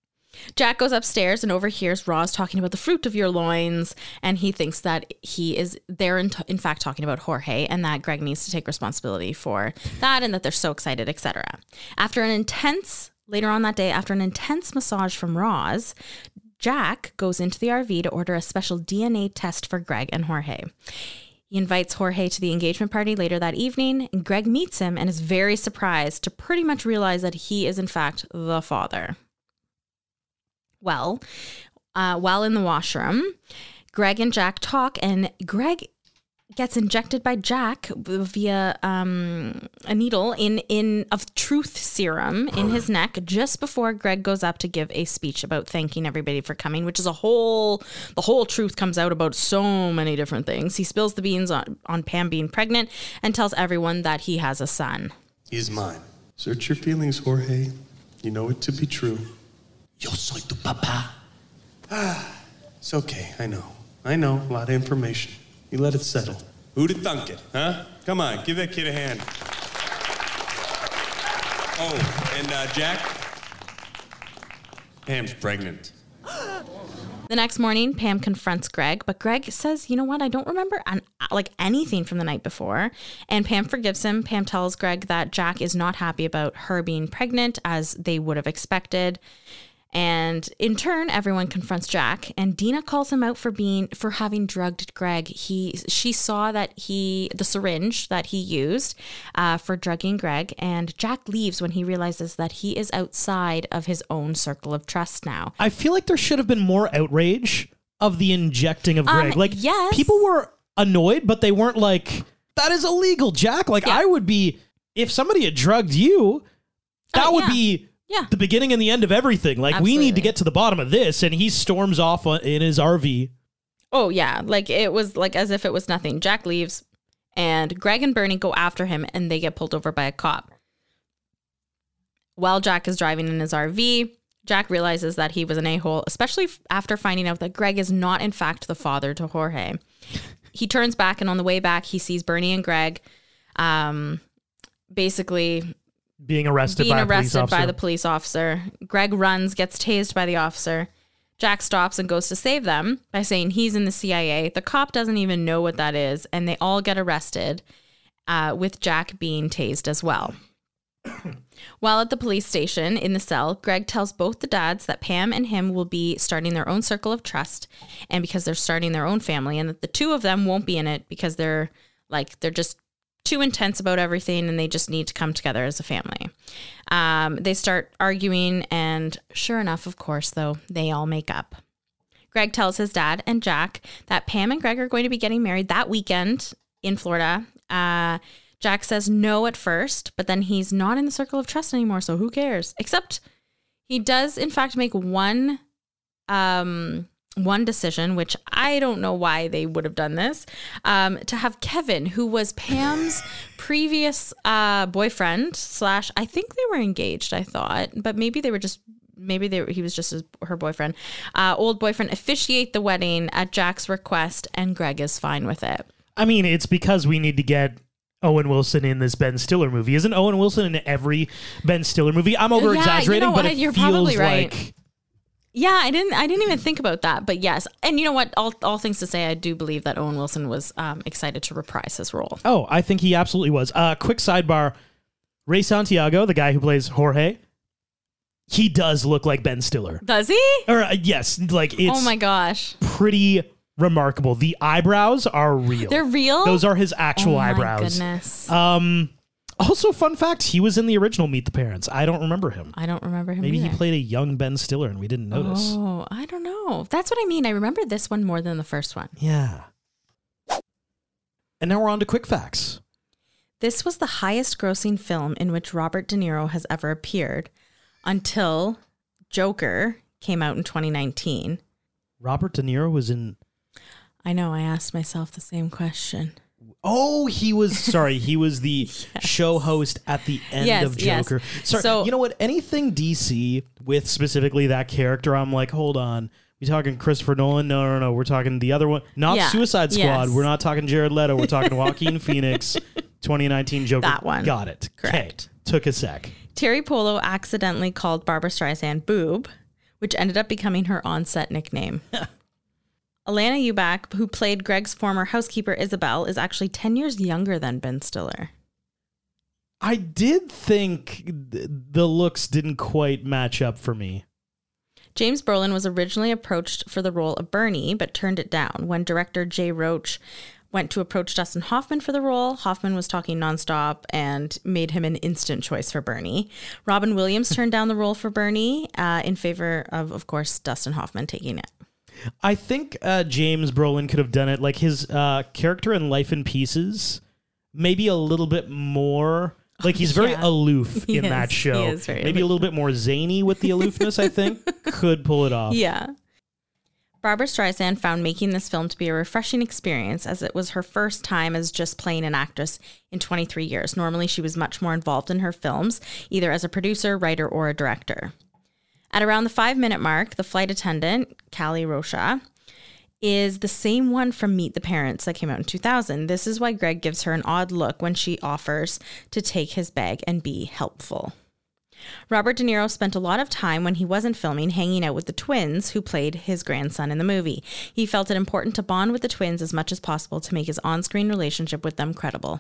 Jack goes upstairs and overhears Roz talking about the fruit of your loins, and he thinks that he is there in, t- in fact talking about Jorge and that Greg needs to take responsibility for that and that they're so excited, et cetera. After an intense, later on that day, after an intense massage from Roz, Jack goes into the R V to order a special D N A test for Greg and Jorge. He invites Jorge to the engagement party later that evening, and Greg meets him and is very surprised to pretty much realize that he is in fact the father. Well, uh, while in the washroom, Greg and Jack talk, and Greg gets injected by Jack via um, a needle in, in of truth serum in his neck just before Greg goes up to give a speech about thanking everybody for coming, which is a whole, the whole truth comes out about so many different things. He spills the beans on, on Pam being pregnant and tells everyone that he has a son. He's mine. Search your feelings, Jorge. You know it to be true. Yo soy tu papá. Ah, it's okay. I know. I know. A lot of information. You let it settle. Who'd have thunk it, huh? Come on, give that kid a hand. Oh, and uh, Jack? Pam's pregnant. The next morning, Pam confronts Greg, but Greg says, you know what, I don't remember an, like anything from the night before. And Pam forgives him. Pam tells Greg that Jack is not happy about her being pregnant as they would have expected. And in turn, everyone confronts Jack, and Dina calls him out for being for having drugged Greg. He she saw that he the syringe that he used uh, for drugging Greg, and Jack leaves when he realizes that he is outside of his own circle of trust now. I feel like there should have been more outrage of the injecting of Greg. Um, like, yes. people were annoyed, but they weren't like, that is illegal, Jack. Like, Yeah. I would be, if somebody had drugged you, that Oh, would yeah. be Yeah. the beginning and the end of everything. Like, we need to Absolutely. get to the bottom of this. And he storms off on- in his R V. Oh, yeah. Like, it was like as if it was nothing. Jack leaves, and Greg and Bernie go after him, and they get pulled over by a cop. While Jack is driving in his R V, Jack realizes that he was an a-hole, especially f- after finding out that Greg is not, in fact, the father to Jorge. He turns back, and on the way back, he sees Bernie and Greg um, basically Being arrested being by a police arrested officer. by the police officer. Greg runs, gets tased by the officer. Jack stops and goes to save them by saying he's in the C I A. The cop doesn't even know what that is, and they all get arrested, uh, with Jack being tased as well. While at the police station in the cell, Greg tells both the dads that Pam and him will be starting their own circle of trust, and because they're starting their own family, and that the two of them won't be in it because they're like they're just too intense about everything and they just need to come together as a family. Um, they start arguing, and sure enough, of course, though, they all make up. Greg tells his dad and Jack that Pam and Greg are going to be getting married that weekend in Florida. Uh, Jack says no at first, but then he's not in the circle of trust anymore, so who cares? Except he does, in fact, make one um, one decision, which I don't know why they would have done this, um, to have Kevin, who was Pam's previous uh, boyfriend slash, I think they were engaged, I thought, but maybe they were just, maybe they were, he was just his, her boyfriend, uh, old boyfriend, officiate the wedding at Jack's request, and Greg is fine with it. I mean, it's because we need to get Owen Wilson in this Ben Stiller movie. Isn't Owen Wilson in every Ben Stiller movie? I'm over exaggerating, yeah, you know but what? it You're feels probably right. like. Yeah, I didn't. I didn't even think about that, but yes. And you know what? All, all things to say, I do believe that Owen Wilson was um, excited to reprise his role. Oh, I think he absolutely was. Uh, quick sidebar: Ray Santiago, the guy who plays Jorge, he does look like Ben Stiller. Does he? Or uh, yes, like it's. Oh my gosh! Pretty remarkable. The eyebrows are real. They're real. Those are his actual oh my eyebrows. Goodness. Um. Also, fun fact, he was in the original Meet the Parents. I don't remember him. I don't remember him Maybe either. he played a young Ben Stiller and we didn't notice. Oh, I don't know. That's what I mean. I remember this one more than the first one. Yeah. And now we're on to quick facts. This was the highest grossing film in which Robert De Niro has ever appeared until Joker came out in twenty nineteen. Robert De Niro was in... I know, I asked myself the same question. Oh, he was, sorry, he was the yes. show host at the end yes, of Joker. Yes. Sorry, so, you know what? Anything D C with specifically that character, I'm like, hold on. We talking Christopher Nolan? No, no, no. We're talking the other one. Not yeah, Suicide Squad. yes. We're not talking Jared Leto. We're talking Joaquin Phoenix, twenty nineteen Joker. That one. Got it. Correct. Kay. Took a sec. Terry Polo accidentally called Barbra Streisand Boob, which ended up becoming her on-set nickname. Alana Eubank, who played Greg's former housekeeper Isabel, is actually ten years younger than Ben Stiller. I did think th- the looks didn't quite match up for me. James Brolin was originally approached for the role of Bernie, but turned it down. When director Jay Roach went to approach Dustin Hoffman for the role, Hoffman was talking nonstop and made him an instant choice for Bernie. Robin Williams turned down the role for Bernie uh, in favor of, of course, Dustin Hoffman taking it. I think uh, James Brolin could have done it like his uh, character in Life in Pieces, maybe a little bit more. Like he's very yeah. aloof he in is. that show. He is very maybe aloof. a little bit more zany with the aloofness, I think. Could pull it off. Yeah. Barbra Streisand found making this film to be a refreshing experience as it was her first time as just playing an actress in twenty-three years. Normally, she was much more involved in her films, either as a producer, writer, or a director. At around the five-minute mark, the flight attendant, Callie Rocha, is the same one from Meet the Parents that came out in two thousand. This is why Greg gives her an odd look when she offers to take his bag and be helpful. Robert De Niro spent a lot of time when he wasn't filming hanging out with the twins who played his grandson in the movie. He felt it important to bond with the twins as much as possible to make his on-screen relationship with them credible.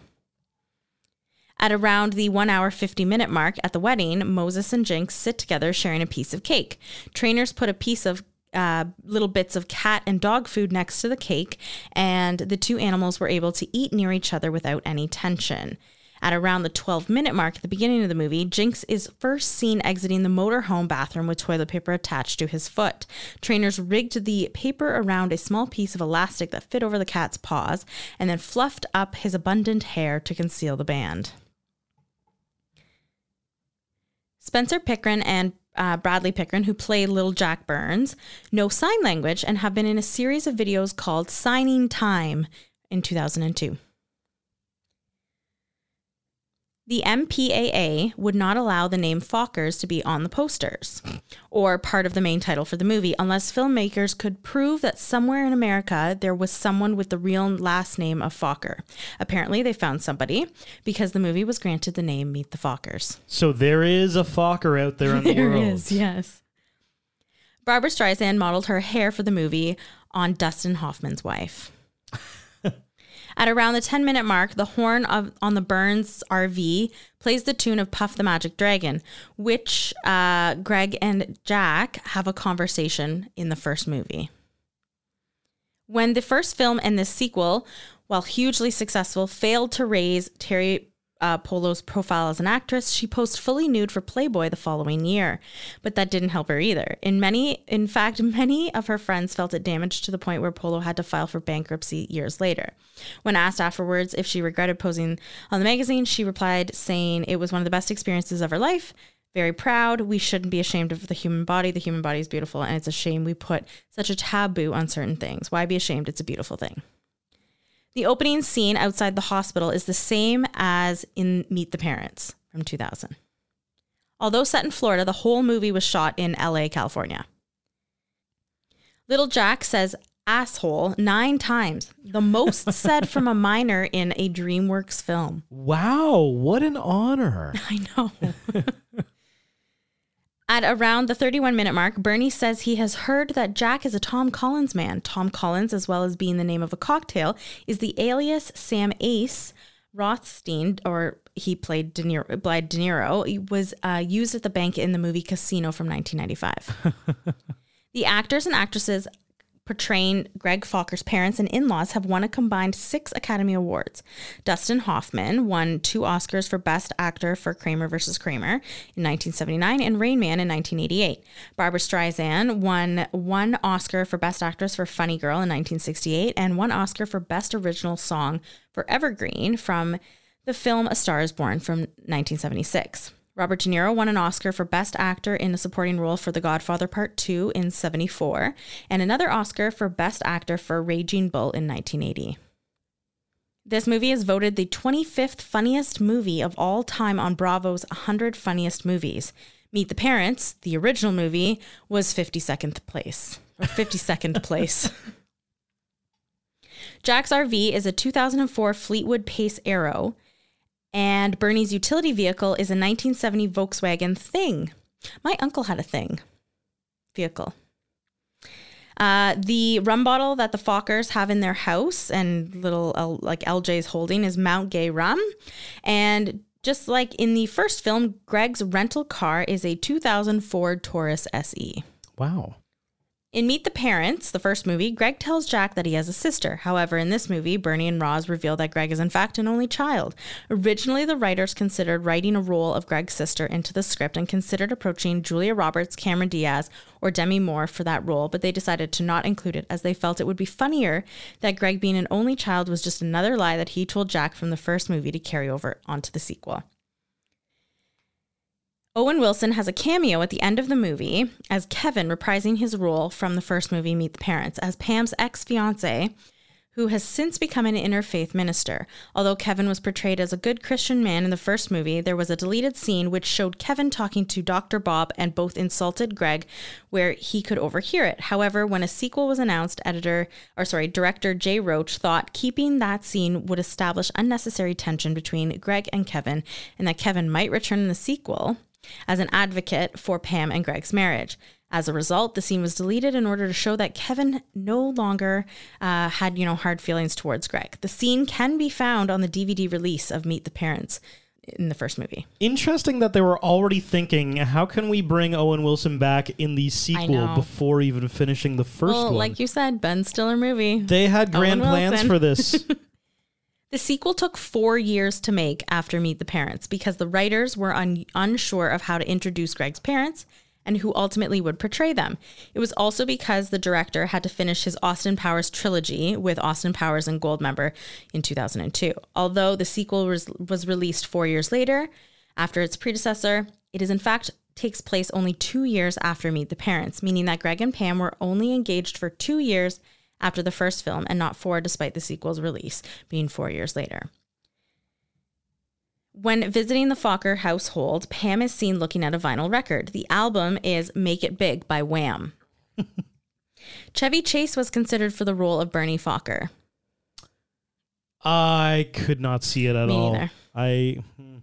At around the one hour, fifty minute mark at the wedding, Moses and Jinx sit together sharing a piece of cake. Trainers put a piece of uh, little bits of cat and dog food next to the cake, and the two animals were able to eat near each other without any tension. At around the twelve minute mark at the beginning of the movie, Jinx is first seen exiting the motorhome bathroom with toilet paper attached to his foot. Trainers rigged the paper around a small piece of elastic that fit over the cat's paws, and then fluffed up his abundant hair to conceal the band. Spencer Pickren and uh, Bradley Pickren, who played Little Jack Burns, know sign language and have been in a series of videos called Signing Time in two thousand two. The M P A A would not allow the name Fockers to be on the posters or part of the main title for the movie unless filmmakers could prove that somewhere in America there was someone with the real last name of Focker. Apparently they found somebody because the movie was granted the name Meet the Fockers. So there is a Focker out there in the There world. is, yes. Barbra Streisand modeled her hair for the movie on Dustin Hoffman's wife. At around the ten minute mark, the horn of, on the Burns R V plays the tune of Puff the Magic Dragon, which uh, Greg and Jack have a conversation in the first movie. When the first film and this sequel, while hugely successful, failed to raise Terry uh, Polo's profile as an actress, she posed fully nude for Playboy the following year. But that didn't help her either. In many, in fact, many of her friends felt it damaged to the point where Polo had to file for bankruptcy years later. When asked afterwards if she regretted posing on the magazine, she replied saying it was one of the best experiences of her life, Very proud. We shouldn't be ashamed of the human body. The human body is beautiful, and it's a shame we put such a taboo on certain things. Why be ashamed? It's a beautiful thing. The opening scene outside the hospital is the same as in Meet the Parents from two thousand. Although set in Florida, the whole movie was shot in L A, California. Little Jack says asshole nine times, the most said from a minor in a DreamWorks film. Wow, what an honor. I know. At around the thirty-one minute mark, Bernie says he has heard that Jack is a Tom Collins man. Tom Collins, as well as being the name of a cocktail, is the alias Sam Ace Rothstein, or he played De Niro, played De Niro. He was uh, used at the bank in the movie Casino from nineteen ninety-five. The actors and actresses portraying Greg Focker's parents and in-laws have won a combined six Academy Awards. Dustin Hoffman won two Oscars for Best Actor for Kramer versus Kramer in nineteen seventy-nine and Rain Man in nineteen eighty-eight. Barbra Streisand won one Oscar for Best Actress for Funny Girl in nineteen sixty-eight and one Oscar for Best Original Song for Evergreen from the film A Star is Born from nineteen seventy-six. Robert De Niro won an Oscar for Best Actor in a Supporting Role for The Godfather Part two in seventy-four, and another Oscar for Best Actor for Raging Bull in nineteen eighty. This movie is voted the twenty-fifth funniest movie of all time on Bravo's one hundred Funniest Movies. Meet the Parents, the original movie, was fifty-second place. Or fifty-second place. Jack's R V is a two thousand four Fleetwood Pace Arrow, and Bernie's utility vehicle is a nineteen seventy Volkswagen Thing. My uncle had a Thing vehicle. Uh, the rum bottle that the Fockers have in their house and little L, like L J's holding is Mount Gay rum. And just like in the first film, Greg's rental car is a two thousand Ford Taurus S E. Wow. In Meet the Parents, the first movie, Greg tells Jack that he has a sister. However, in this movie, Bernie and Roz reveal that Greg is in fact an only child. Originally, the writers considered writing a role of Greg's sister into the script and considered approaching Julia Roberts, Cameron Diaz, or Demi Moore for that role, but they decided to not include it as they felt it would be funnier that Greg being an only child was just another lie that he told Jack from the first movie to carry over onto the sequel. Owen Wilson has a cameo at the end of the movie as Kevin, reprising his role from the first movie, Meet the Parents, as Pam's ex-fiancé, who has since become an interfaith minister. Although Kevin was portrayed as a good Christian man in the first movie, there was a deleted scene which showed Kevin talking to Doctor Bob and both insulted Greg, where he could overhear it. However, when a sequel was announced, editor, or sorry, director Jay Roach thought keeping that scene would establish unnecessary tension between Greg and Kevin, and that Kevin might return in the sequel as an advocate for Pam and Greg's marriage. As a result, the scene was deleted in order to show that Kevin no longer uh, had, you know, hard feelings towards Greg. The scene can be found on the D V D release of Meet the Parents in the first movie. Interesting that they were already thinking, how can we bring Owen Wilson back in the sequel before even finishing the first well, one? Like you said, Ben Stiller movie. They had grand Owen plans Wilson. for this. The sequel took four years to make after Meet the Parents because the writers were un- unsure of how to introduce Greg's parents and who ultimately would portray them. It was also because the director had to finish his Austin Powers trilogy with Austin Powers and Goldmember in two thousand two. Although the sequel was, was released four years later, after its predecessor, it is in fact takes place only two years after Meet the Parents, meaning that Greg and Pam were only engaged for two years after the first film and not four despite the sequel's release being four years later. When visiting the Focker household, Pam is seen looking at a vinyl record. The album is Make It Big by Wham. Chevy Chase was considered for the role of Bernie Focker. I could not see it at Me all. neither. I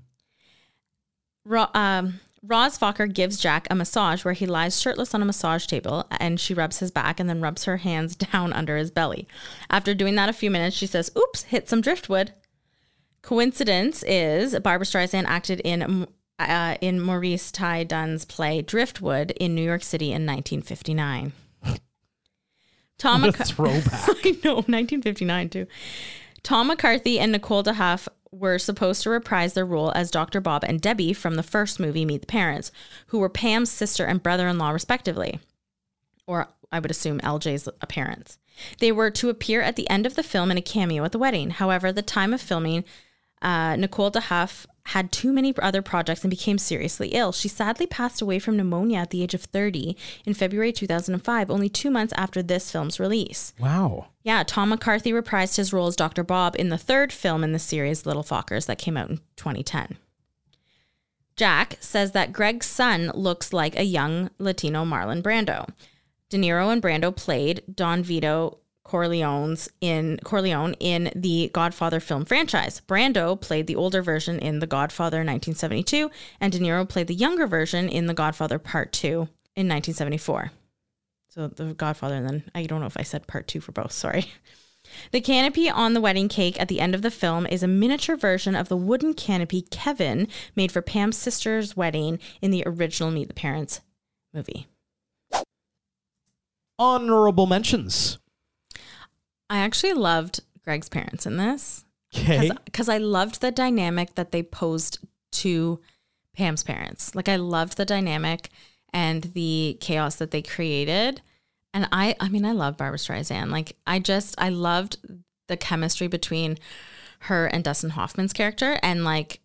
Ro- um, Roz Focker gives Jack a massage where he lies shirtless on a massage table and she rubs his back and then rubs her hands down under his belly. After doing that a few minutes, she says, oops, hit some driftwood. Coincidence is Barbra Streisand acted in uh, in Maurice Ty Dunn's play Driftwood in New York City in nineteen fifty-nine. Tom What a McCar- throwback. I know, nineteen fifty-nine too. Tom McCarthy and Nicole DeHuff were supposed to reprise their role as Doctor Bob and Debbie from the first movie, Meet the Parents, who were Pam's sister and brother-in-law, respectively. Or I would assume L J's parents. They were to appear at the end of the film in a cameo at the wedding. However, at the time of filming, uh, Nicole DeHuff had too many other projects and became seriously ill. She sadly passed away from pneumonia at the age of thirty in February two thousand five, only two months after this film's release. Wow. Yeah, Tom McCarthy reprised his role as Doctor Bob in the third film in the series, Little Fockers, that came out in twenty ten. Jack says that Greg's son looks like a young Latino Marlon Brando. De Niro and Brando played Don Vito Corleone's in Corleone in the Godfather film franchise. Brando played the older version in The Godfather nineteen seventy-two, and De Niro played the younger version in The Godfather Part two in nineteen seventy-four. So The Godfather, and then I don't know if I said Part two for both, sorry. The canopy on the wedding cake at the end of the film is a miniature version of the wooden canopy Kevin made for Pam's sister's wedding in the original Meet the Parents movie. Honorable mentions. I actually loved Greg's parents in this. Okay. Because I loved the dynamic that they posed to Pam's parents. Like, I loved the dynamic and the chaos that they created. And I, I mean, I love Barbra Streisand. Like, I just, I loved the chemistry between her and Dustin Hoffman's character. And, like,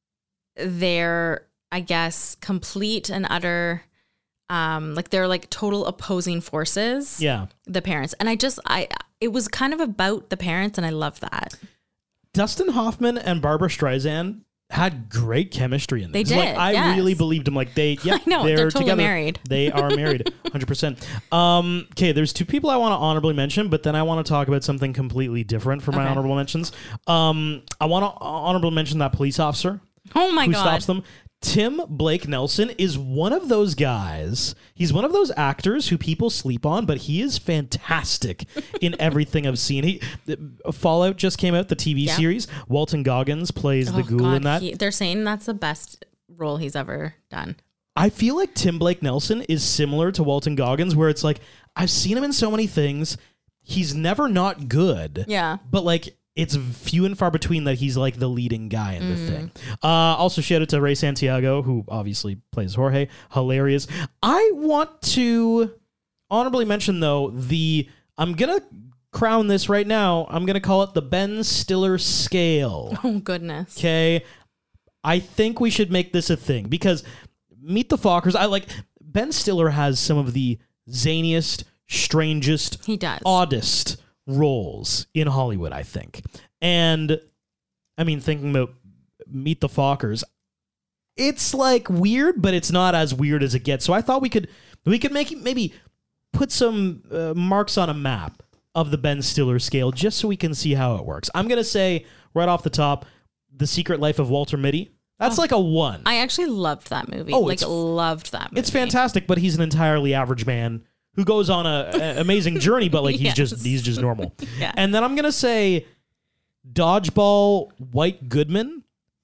their, I guess, complete and utter... Um, like they're like total opposing forces. Yeah. The parents. And I just, I, it was kind of about the parents, and I love that. Dustin Hoffman and Barbra Streisand had great chemistry in this. They did. Like, I yes. really believed them. Like they, yeah, I know, they're, they're totally together. married. They are married, one hundred percent. Um, okay, there's two people I want to honorably mention, but then I want to talk about something completely different for my Okay. honorable mentions. Um, I want to honorably mention that police officer. Oh my who God. stops them. Tim Blake Nelson is one of those guys. He's one of those actors who people sleep on, but he is fantastic in everything I've seen. He Fallout just came out, the T V Yeah. series. Walton Goggins plays the Oh, ghoul God, in that. he- they're saying that's the best role he's ever done. I feel like Tim Blake Nelson is similar to Walton Goggins, where it's like, I've seen him in so many things. He's never not good. Yeah. But like, it's few and far between that he's like the leading guy in the Mm. thing. Uh, also, shout out to Ray Santiago, who obviously plays Jorge. Hilarious. I want to honorably mention, though, the... I'm going to crown this right now. I'm going to call it the Ben Stiller scale. Oh, goodness. Okay? I think we should make this a thing, because Meet the Fockers, I like... Ben Stiller has some of the zaniest, strangest, He does. oddest roles in Hollywood, I think. And I mean, thinking about Meet the Fockers, it's like weird, but it's not as weird as it gets. So I thought we could we could make maybe put some uh, marks on a map of the Ben Stiller scale, just so we can see how it works. I'm gonna say right off the top, The Secret Life of Walter Mitty. That's Oh. like a one. I actually loved that movie. Oh, like, it's- loved that movie. It's fantastic, but he's an entirely average man who goes on a, a amazing journey, but like he's Yes. just he's just normal. Yeah. And then I'm gonna say Dodgeball White Goodman.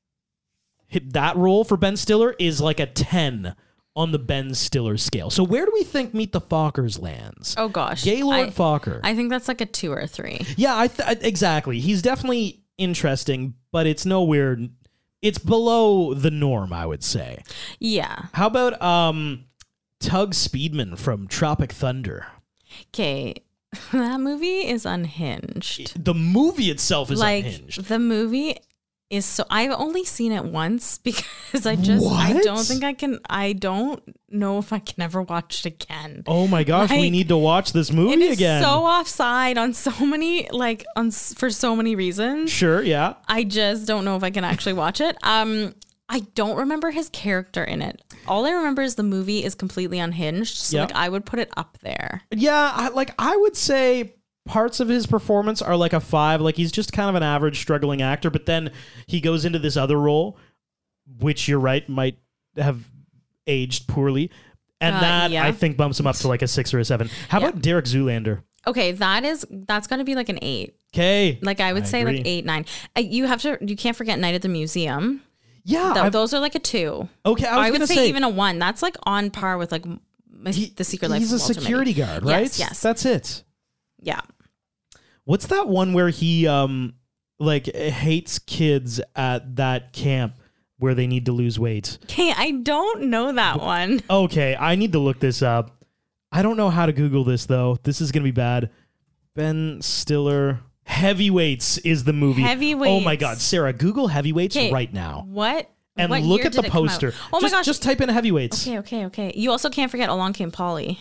Hit that role for Ben Stiller is like a ten on the Ben Stiller scale. So where do we think Meet the Fockers lands? Oh, gosh. Gaylord I- Fokker. I think that's like a two or a three. Yeah, I th- exactly. He's definitely interesting, but it's nowhere. It's below the norm, I would say. Yeah. How about um, Tug Speedman from Tropic Thunder? Okay. That movie is unhinged. The movie itself is like, unhinged. the movie is so... I've only seen it once because I just... I What? don't think I can... I don't know if I can ever watch it again. Oh my gosh, we Like, need to watch this It movie is again. so offside on so many... Like, on s- for so many reasons. Sure, yeah. I just don't know if I can actually watch it. Um, I don't remember his character in it. All I remember is the movie is completely unhinged. So Yep. like I would put it up there. Yeah, I, like I would say parts of his performance are like a five. Like he's just kind of an average struggling actor, but then he goes into this other role, which you're right, might have aged poorly. And Uh, that, yeah. I think, bumps him up to like a six or a seven. How Yeah. about Derek Zoolander? Okay, that is that's gonna be like an eight. Okay. Like I would I say agree. like eight, nine. Uh, you have to you can't forget Night at the Museum. Yeah. Th- I've- those are like a two. Okay, I was would gonna say, say- even a one. That's like on par with like m- the Secret Life He's a of Walter security Mitty. guard, right? Yes, yes. That's it. Yeah. What's that one where he um like hates kids at that camp where they need to lose weight? Okay, I don't know that one. Okay, I need to look this up. I don't know how to Google this though. This is gonna be bad. Ben Stiller Heavyweights is the movie. Heavyweights. Oh my God, Sarah, Google Heavyweights 'Kay, right now. What? And what look year at the did it come out? poster. Oh just, my gosh. Just type in Heavyweights. Okay, okay, okay. You also can't forget Along Came Polly.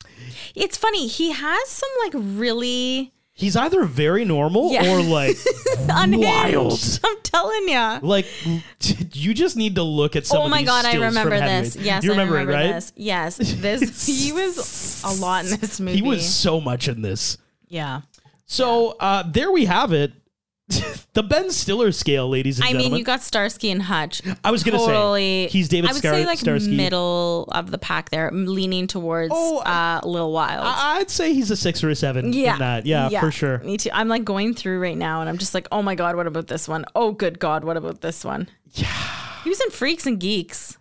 It's funny. He has some like really He's either very normal Yeah. or like unhinged. wild. I'm telling ya. Like, you just need to look at some Oh of my these God, I stills remember from this. Heavyweights. Yes, you remember, I remember it, right? this. Yes, this he was a lot in this movie. He was so much in this. Yeah. So uh, there we have it. The Ben Stiller scale, ladies and I gentlemen. mean, you got Starsky and Hutch. I was gonna say, totally, he's David I would Scar- say like Starsky. middle of the pack there, leaning towards Oh, uh, Lil Wild. I- I'd say he's a six or a seven yeah, in that. Yeah, for sure. Me too. I'm like going through right now, and I'm just like, oh my God, what about this one? Oh, good God, what about this one? Yeah. He was in Freaks and Geeks.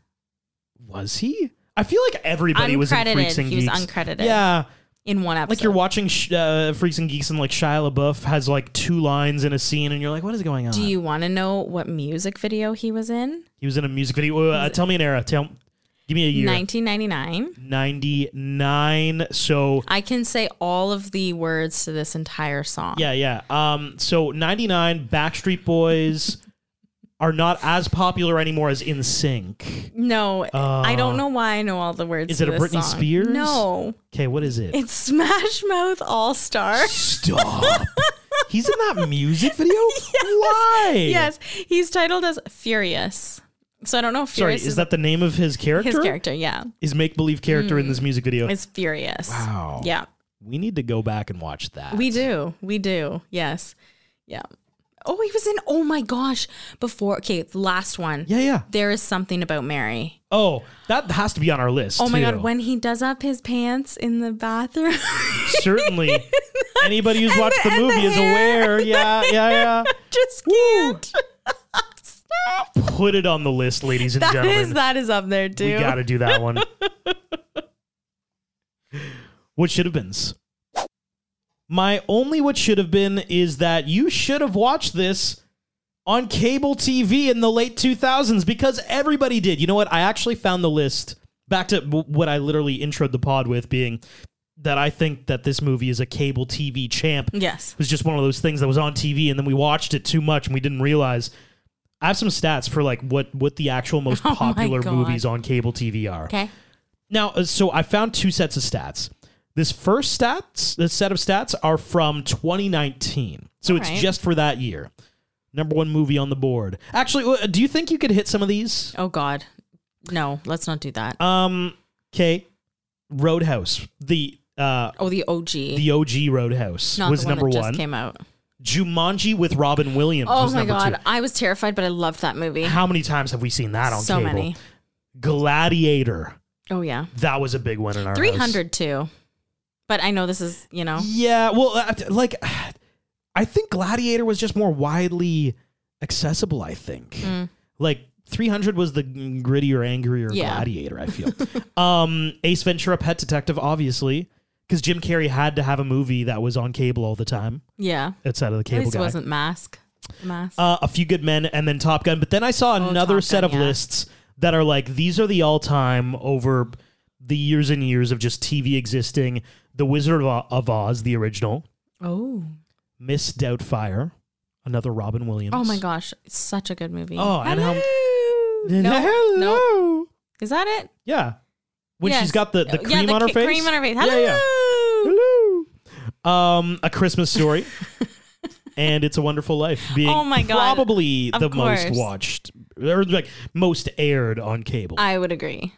Was he? I feel like everybody was in Uncredited. Freaks and He was Geeks. uncredited. Yeah. In one episode. Like you're watching sh- uh, Freaks and Geeks and like Shia LaBeouf has like two lines in a scene and you're like, what is going on? Do you want to know what music video he was in? He was in a music video. Uh, tell me an era. Tell, give me a year. nineteen ninety-nine. ninety-nine. So I can say all of the words to this entire song. yeah, yeah. Um, so ninety-nine, Backstreet Boys are not as popular anymore as In Sync. No, Uh, I don't know why I know all the words. Is to it a this Britney song. Spears? No, Okay, what is it? it's Smash Mouth All Star. Stop. He's in that music video? Why? Yes, he's titled as Furious. So I don't know if Sorry, Furious is that the name of his character? his character? Yeah, His make-believe character in this music video. it's Furious. Wow. Yeah, We need to go back and watch that. we do. We do. Yes. Yeah. Oh, he was in. Oh my gosh! Before, okay, the last one. Yeah, yeah. There is something about Mary. Oh, that has to be on our list. Oh my too. God! When he does up his pants in the bathroom. Certainly. Anybody who's And watched the- the, and movie the is hair. aware. Yeah, yeah, yeah. Just can't. Put it on the list, ladies and That gentlemen. is that is up there too. We got to do that one. What should have been? My only what should have been is that you should have watched this on cable T V in the late two thousands because everybody did. You know what? I actually found the list back to w- what I literally introed the pod with being that I think that this movie is a cable T V champ. Yes. It was just one of those things that was on T V and then we watched it too much and we didn't realize. I have some stats for like what, what the actual most Oh my popular God. movies on cable T V are. Okay. Now, uh, so I found two sets of stats. This first stats, this set of stats are from twenty nineteen. So All it's right. just for that year. Number one movie on the board. Actually, uh, do you think you could hit some of these? Oh God. No, let's not do that. Um, okay. Roadhouse. The uh oh, the O G. the O G Roadhouse Not was the one number that just one. came out. Jumanji with Robin Williams Oh was my number God. two. I was terrified, but I loved that movie. How many times have we seen that on So cable? many. Gladiator. Oh yeah. That was a big one in our three house. hundred too. But I know this is, you know. Yeah, well, uh, like, I think Gladiator was just more widely accessible, I think. Mm. Like, three hundred was the grittier, angrier Yeah. Gladiator, I feel. um, Ace Ventura, Pet Detective, obviously, because Jim Carrey had to have a movie that was on cable all the time Yeah. outside of the At cable least it guy. wasn't Mask. Mask. Uh, A Few Good Men, and then Top Gun. But then I saw Oh, another Top set Gun, of yeah. lists that are like, these are the all-time over the years and years of just T V existing. The Wizard of, of Oz, the original. oh. Miss Doubtfire, another Robin Williams. Oh my gosh. It's such a good movie. Oh, and how- No. Hello. No. Is that it? Yeah. When Yes. she's got the, the Yeah, cream the on her ca- face. cream on her face. Yeah, yeah. Hello. Hello. Um, A Christmas Story. And It's a Wonderful Life being Oh my God. probably Of the course. most watched or like most aired on cable. I would agree.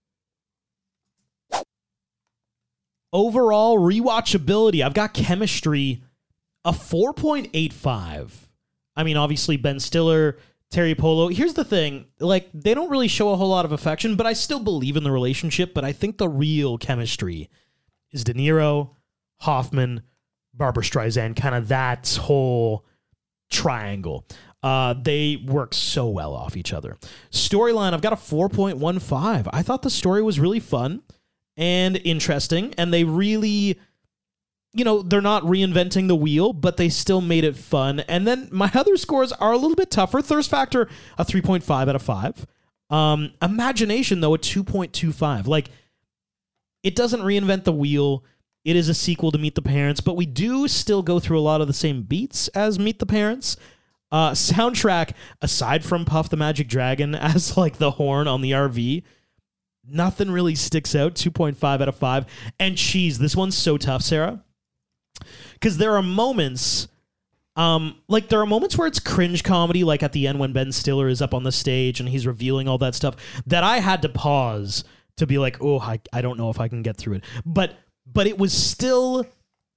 Overall rewatchability, I've got Chemistry a four point eight five. I mean, obviously Ben Stiller, Terry Polo. Here's the thing, like they don't really show a whole lot of affection, but I still believe in the relationship, but I think the real chemistry is De Niro, Hoffman, Barbara Streisand, kind of that whole triangle. Uh, they work so well off each other. Storyline, I've got a four point one five. I thought the story was really fun and interesting, and they really, you know, they're not reinventing the wheel, but they still made it fun. And then my other scores are a little bit tougher. Thirst Factor, a three point five out of five. Um, Imagination, though, a two point two five. Like, it doesn't reinvent the wheel. it is a sequel to Meet the Parents, but we do still go through a lot of the same beats as Meet the Parents. Uh, soundtrack, aside from Puff the Magic Dragon as like the horn on the R V, nothing really sticks out. two point five out of five. And Cheese, this one's so tough, Sarah. Because there are moments, um, like there are moments where it's cringe comedy, like at the end when Ben Stiller is up on the stage and he's revealing all that stuff, that I had to pause to be like, oh, I, I don't know if I can get through it. But but it was still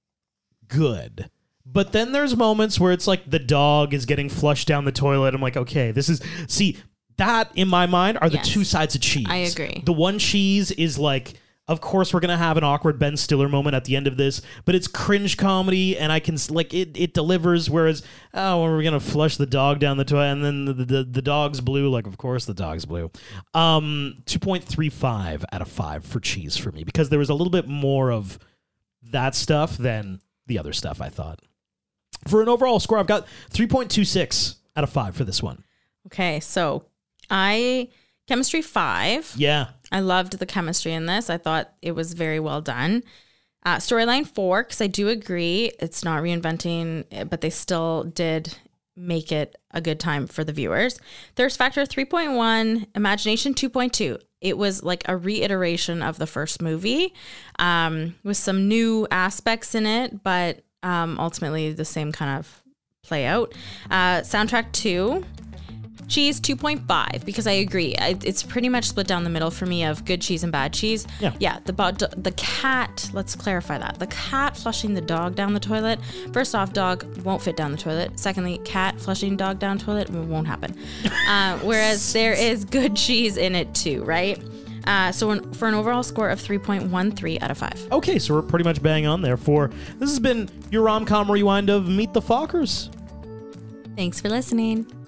good. But then there's moments where it's like the dog is getting flushed down the toilet. I'm like, okay, this is... See, that, in my mind, are the Yes. two sides of Cheese. I agree. The one Cheese is like... Of course, we're going to have an awkward Ben Stiller moment at the end of this, but it's cringe comedy, and I can, like, it, it delivers, whereas, oh, we're going to flush the dog down the toilet, and then the, the, the dog's blue. Like, of course the dog's blue. Um, two point three five out of five for Cheese for me, because there was a little bit more of that stuff than the other stuff, I thought. For an overall score, I've got three point two six out of five for this one. Okay, so I... Chemistry five. Yeah. I loved the chemistry in this. I thought it was very well done. Uh, storyline four, because I do agree it's not reinventing, but they still did make it a good time for the viewers. Thirst Factor three point one, Imagination two point two. It was like a reiteration of the first movie um, with some new aspects in it, but um, ultimately the same kind of play out. Uh, soundtrack two. Cheese two point five, because I agree. I, it's pretty much split down the middle for me of good cheese and bad cheese. Yeah. Yeah. The the cat, let's clarify that. The cat flushing the dog down the toilet. First off, dog won't fit down the toilet. Secondly, cat flushing dog down toilet won't happen. uh, whereas there is good cheese in it too, right? Uh, so an, for an overall score of three point one three out of five. Okay, so we're pretty much bang on there for... This has been your rom-com rewind of Meet the Fockers. Thanks for listening.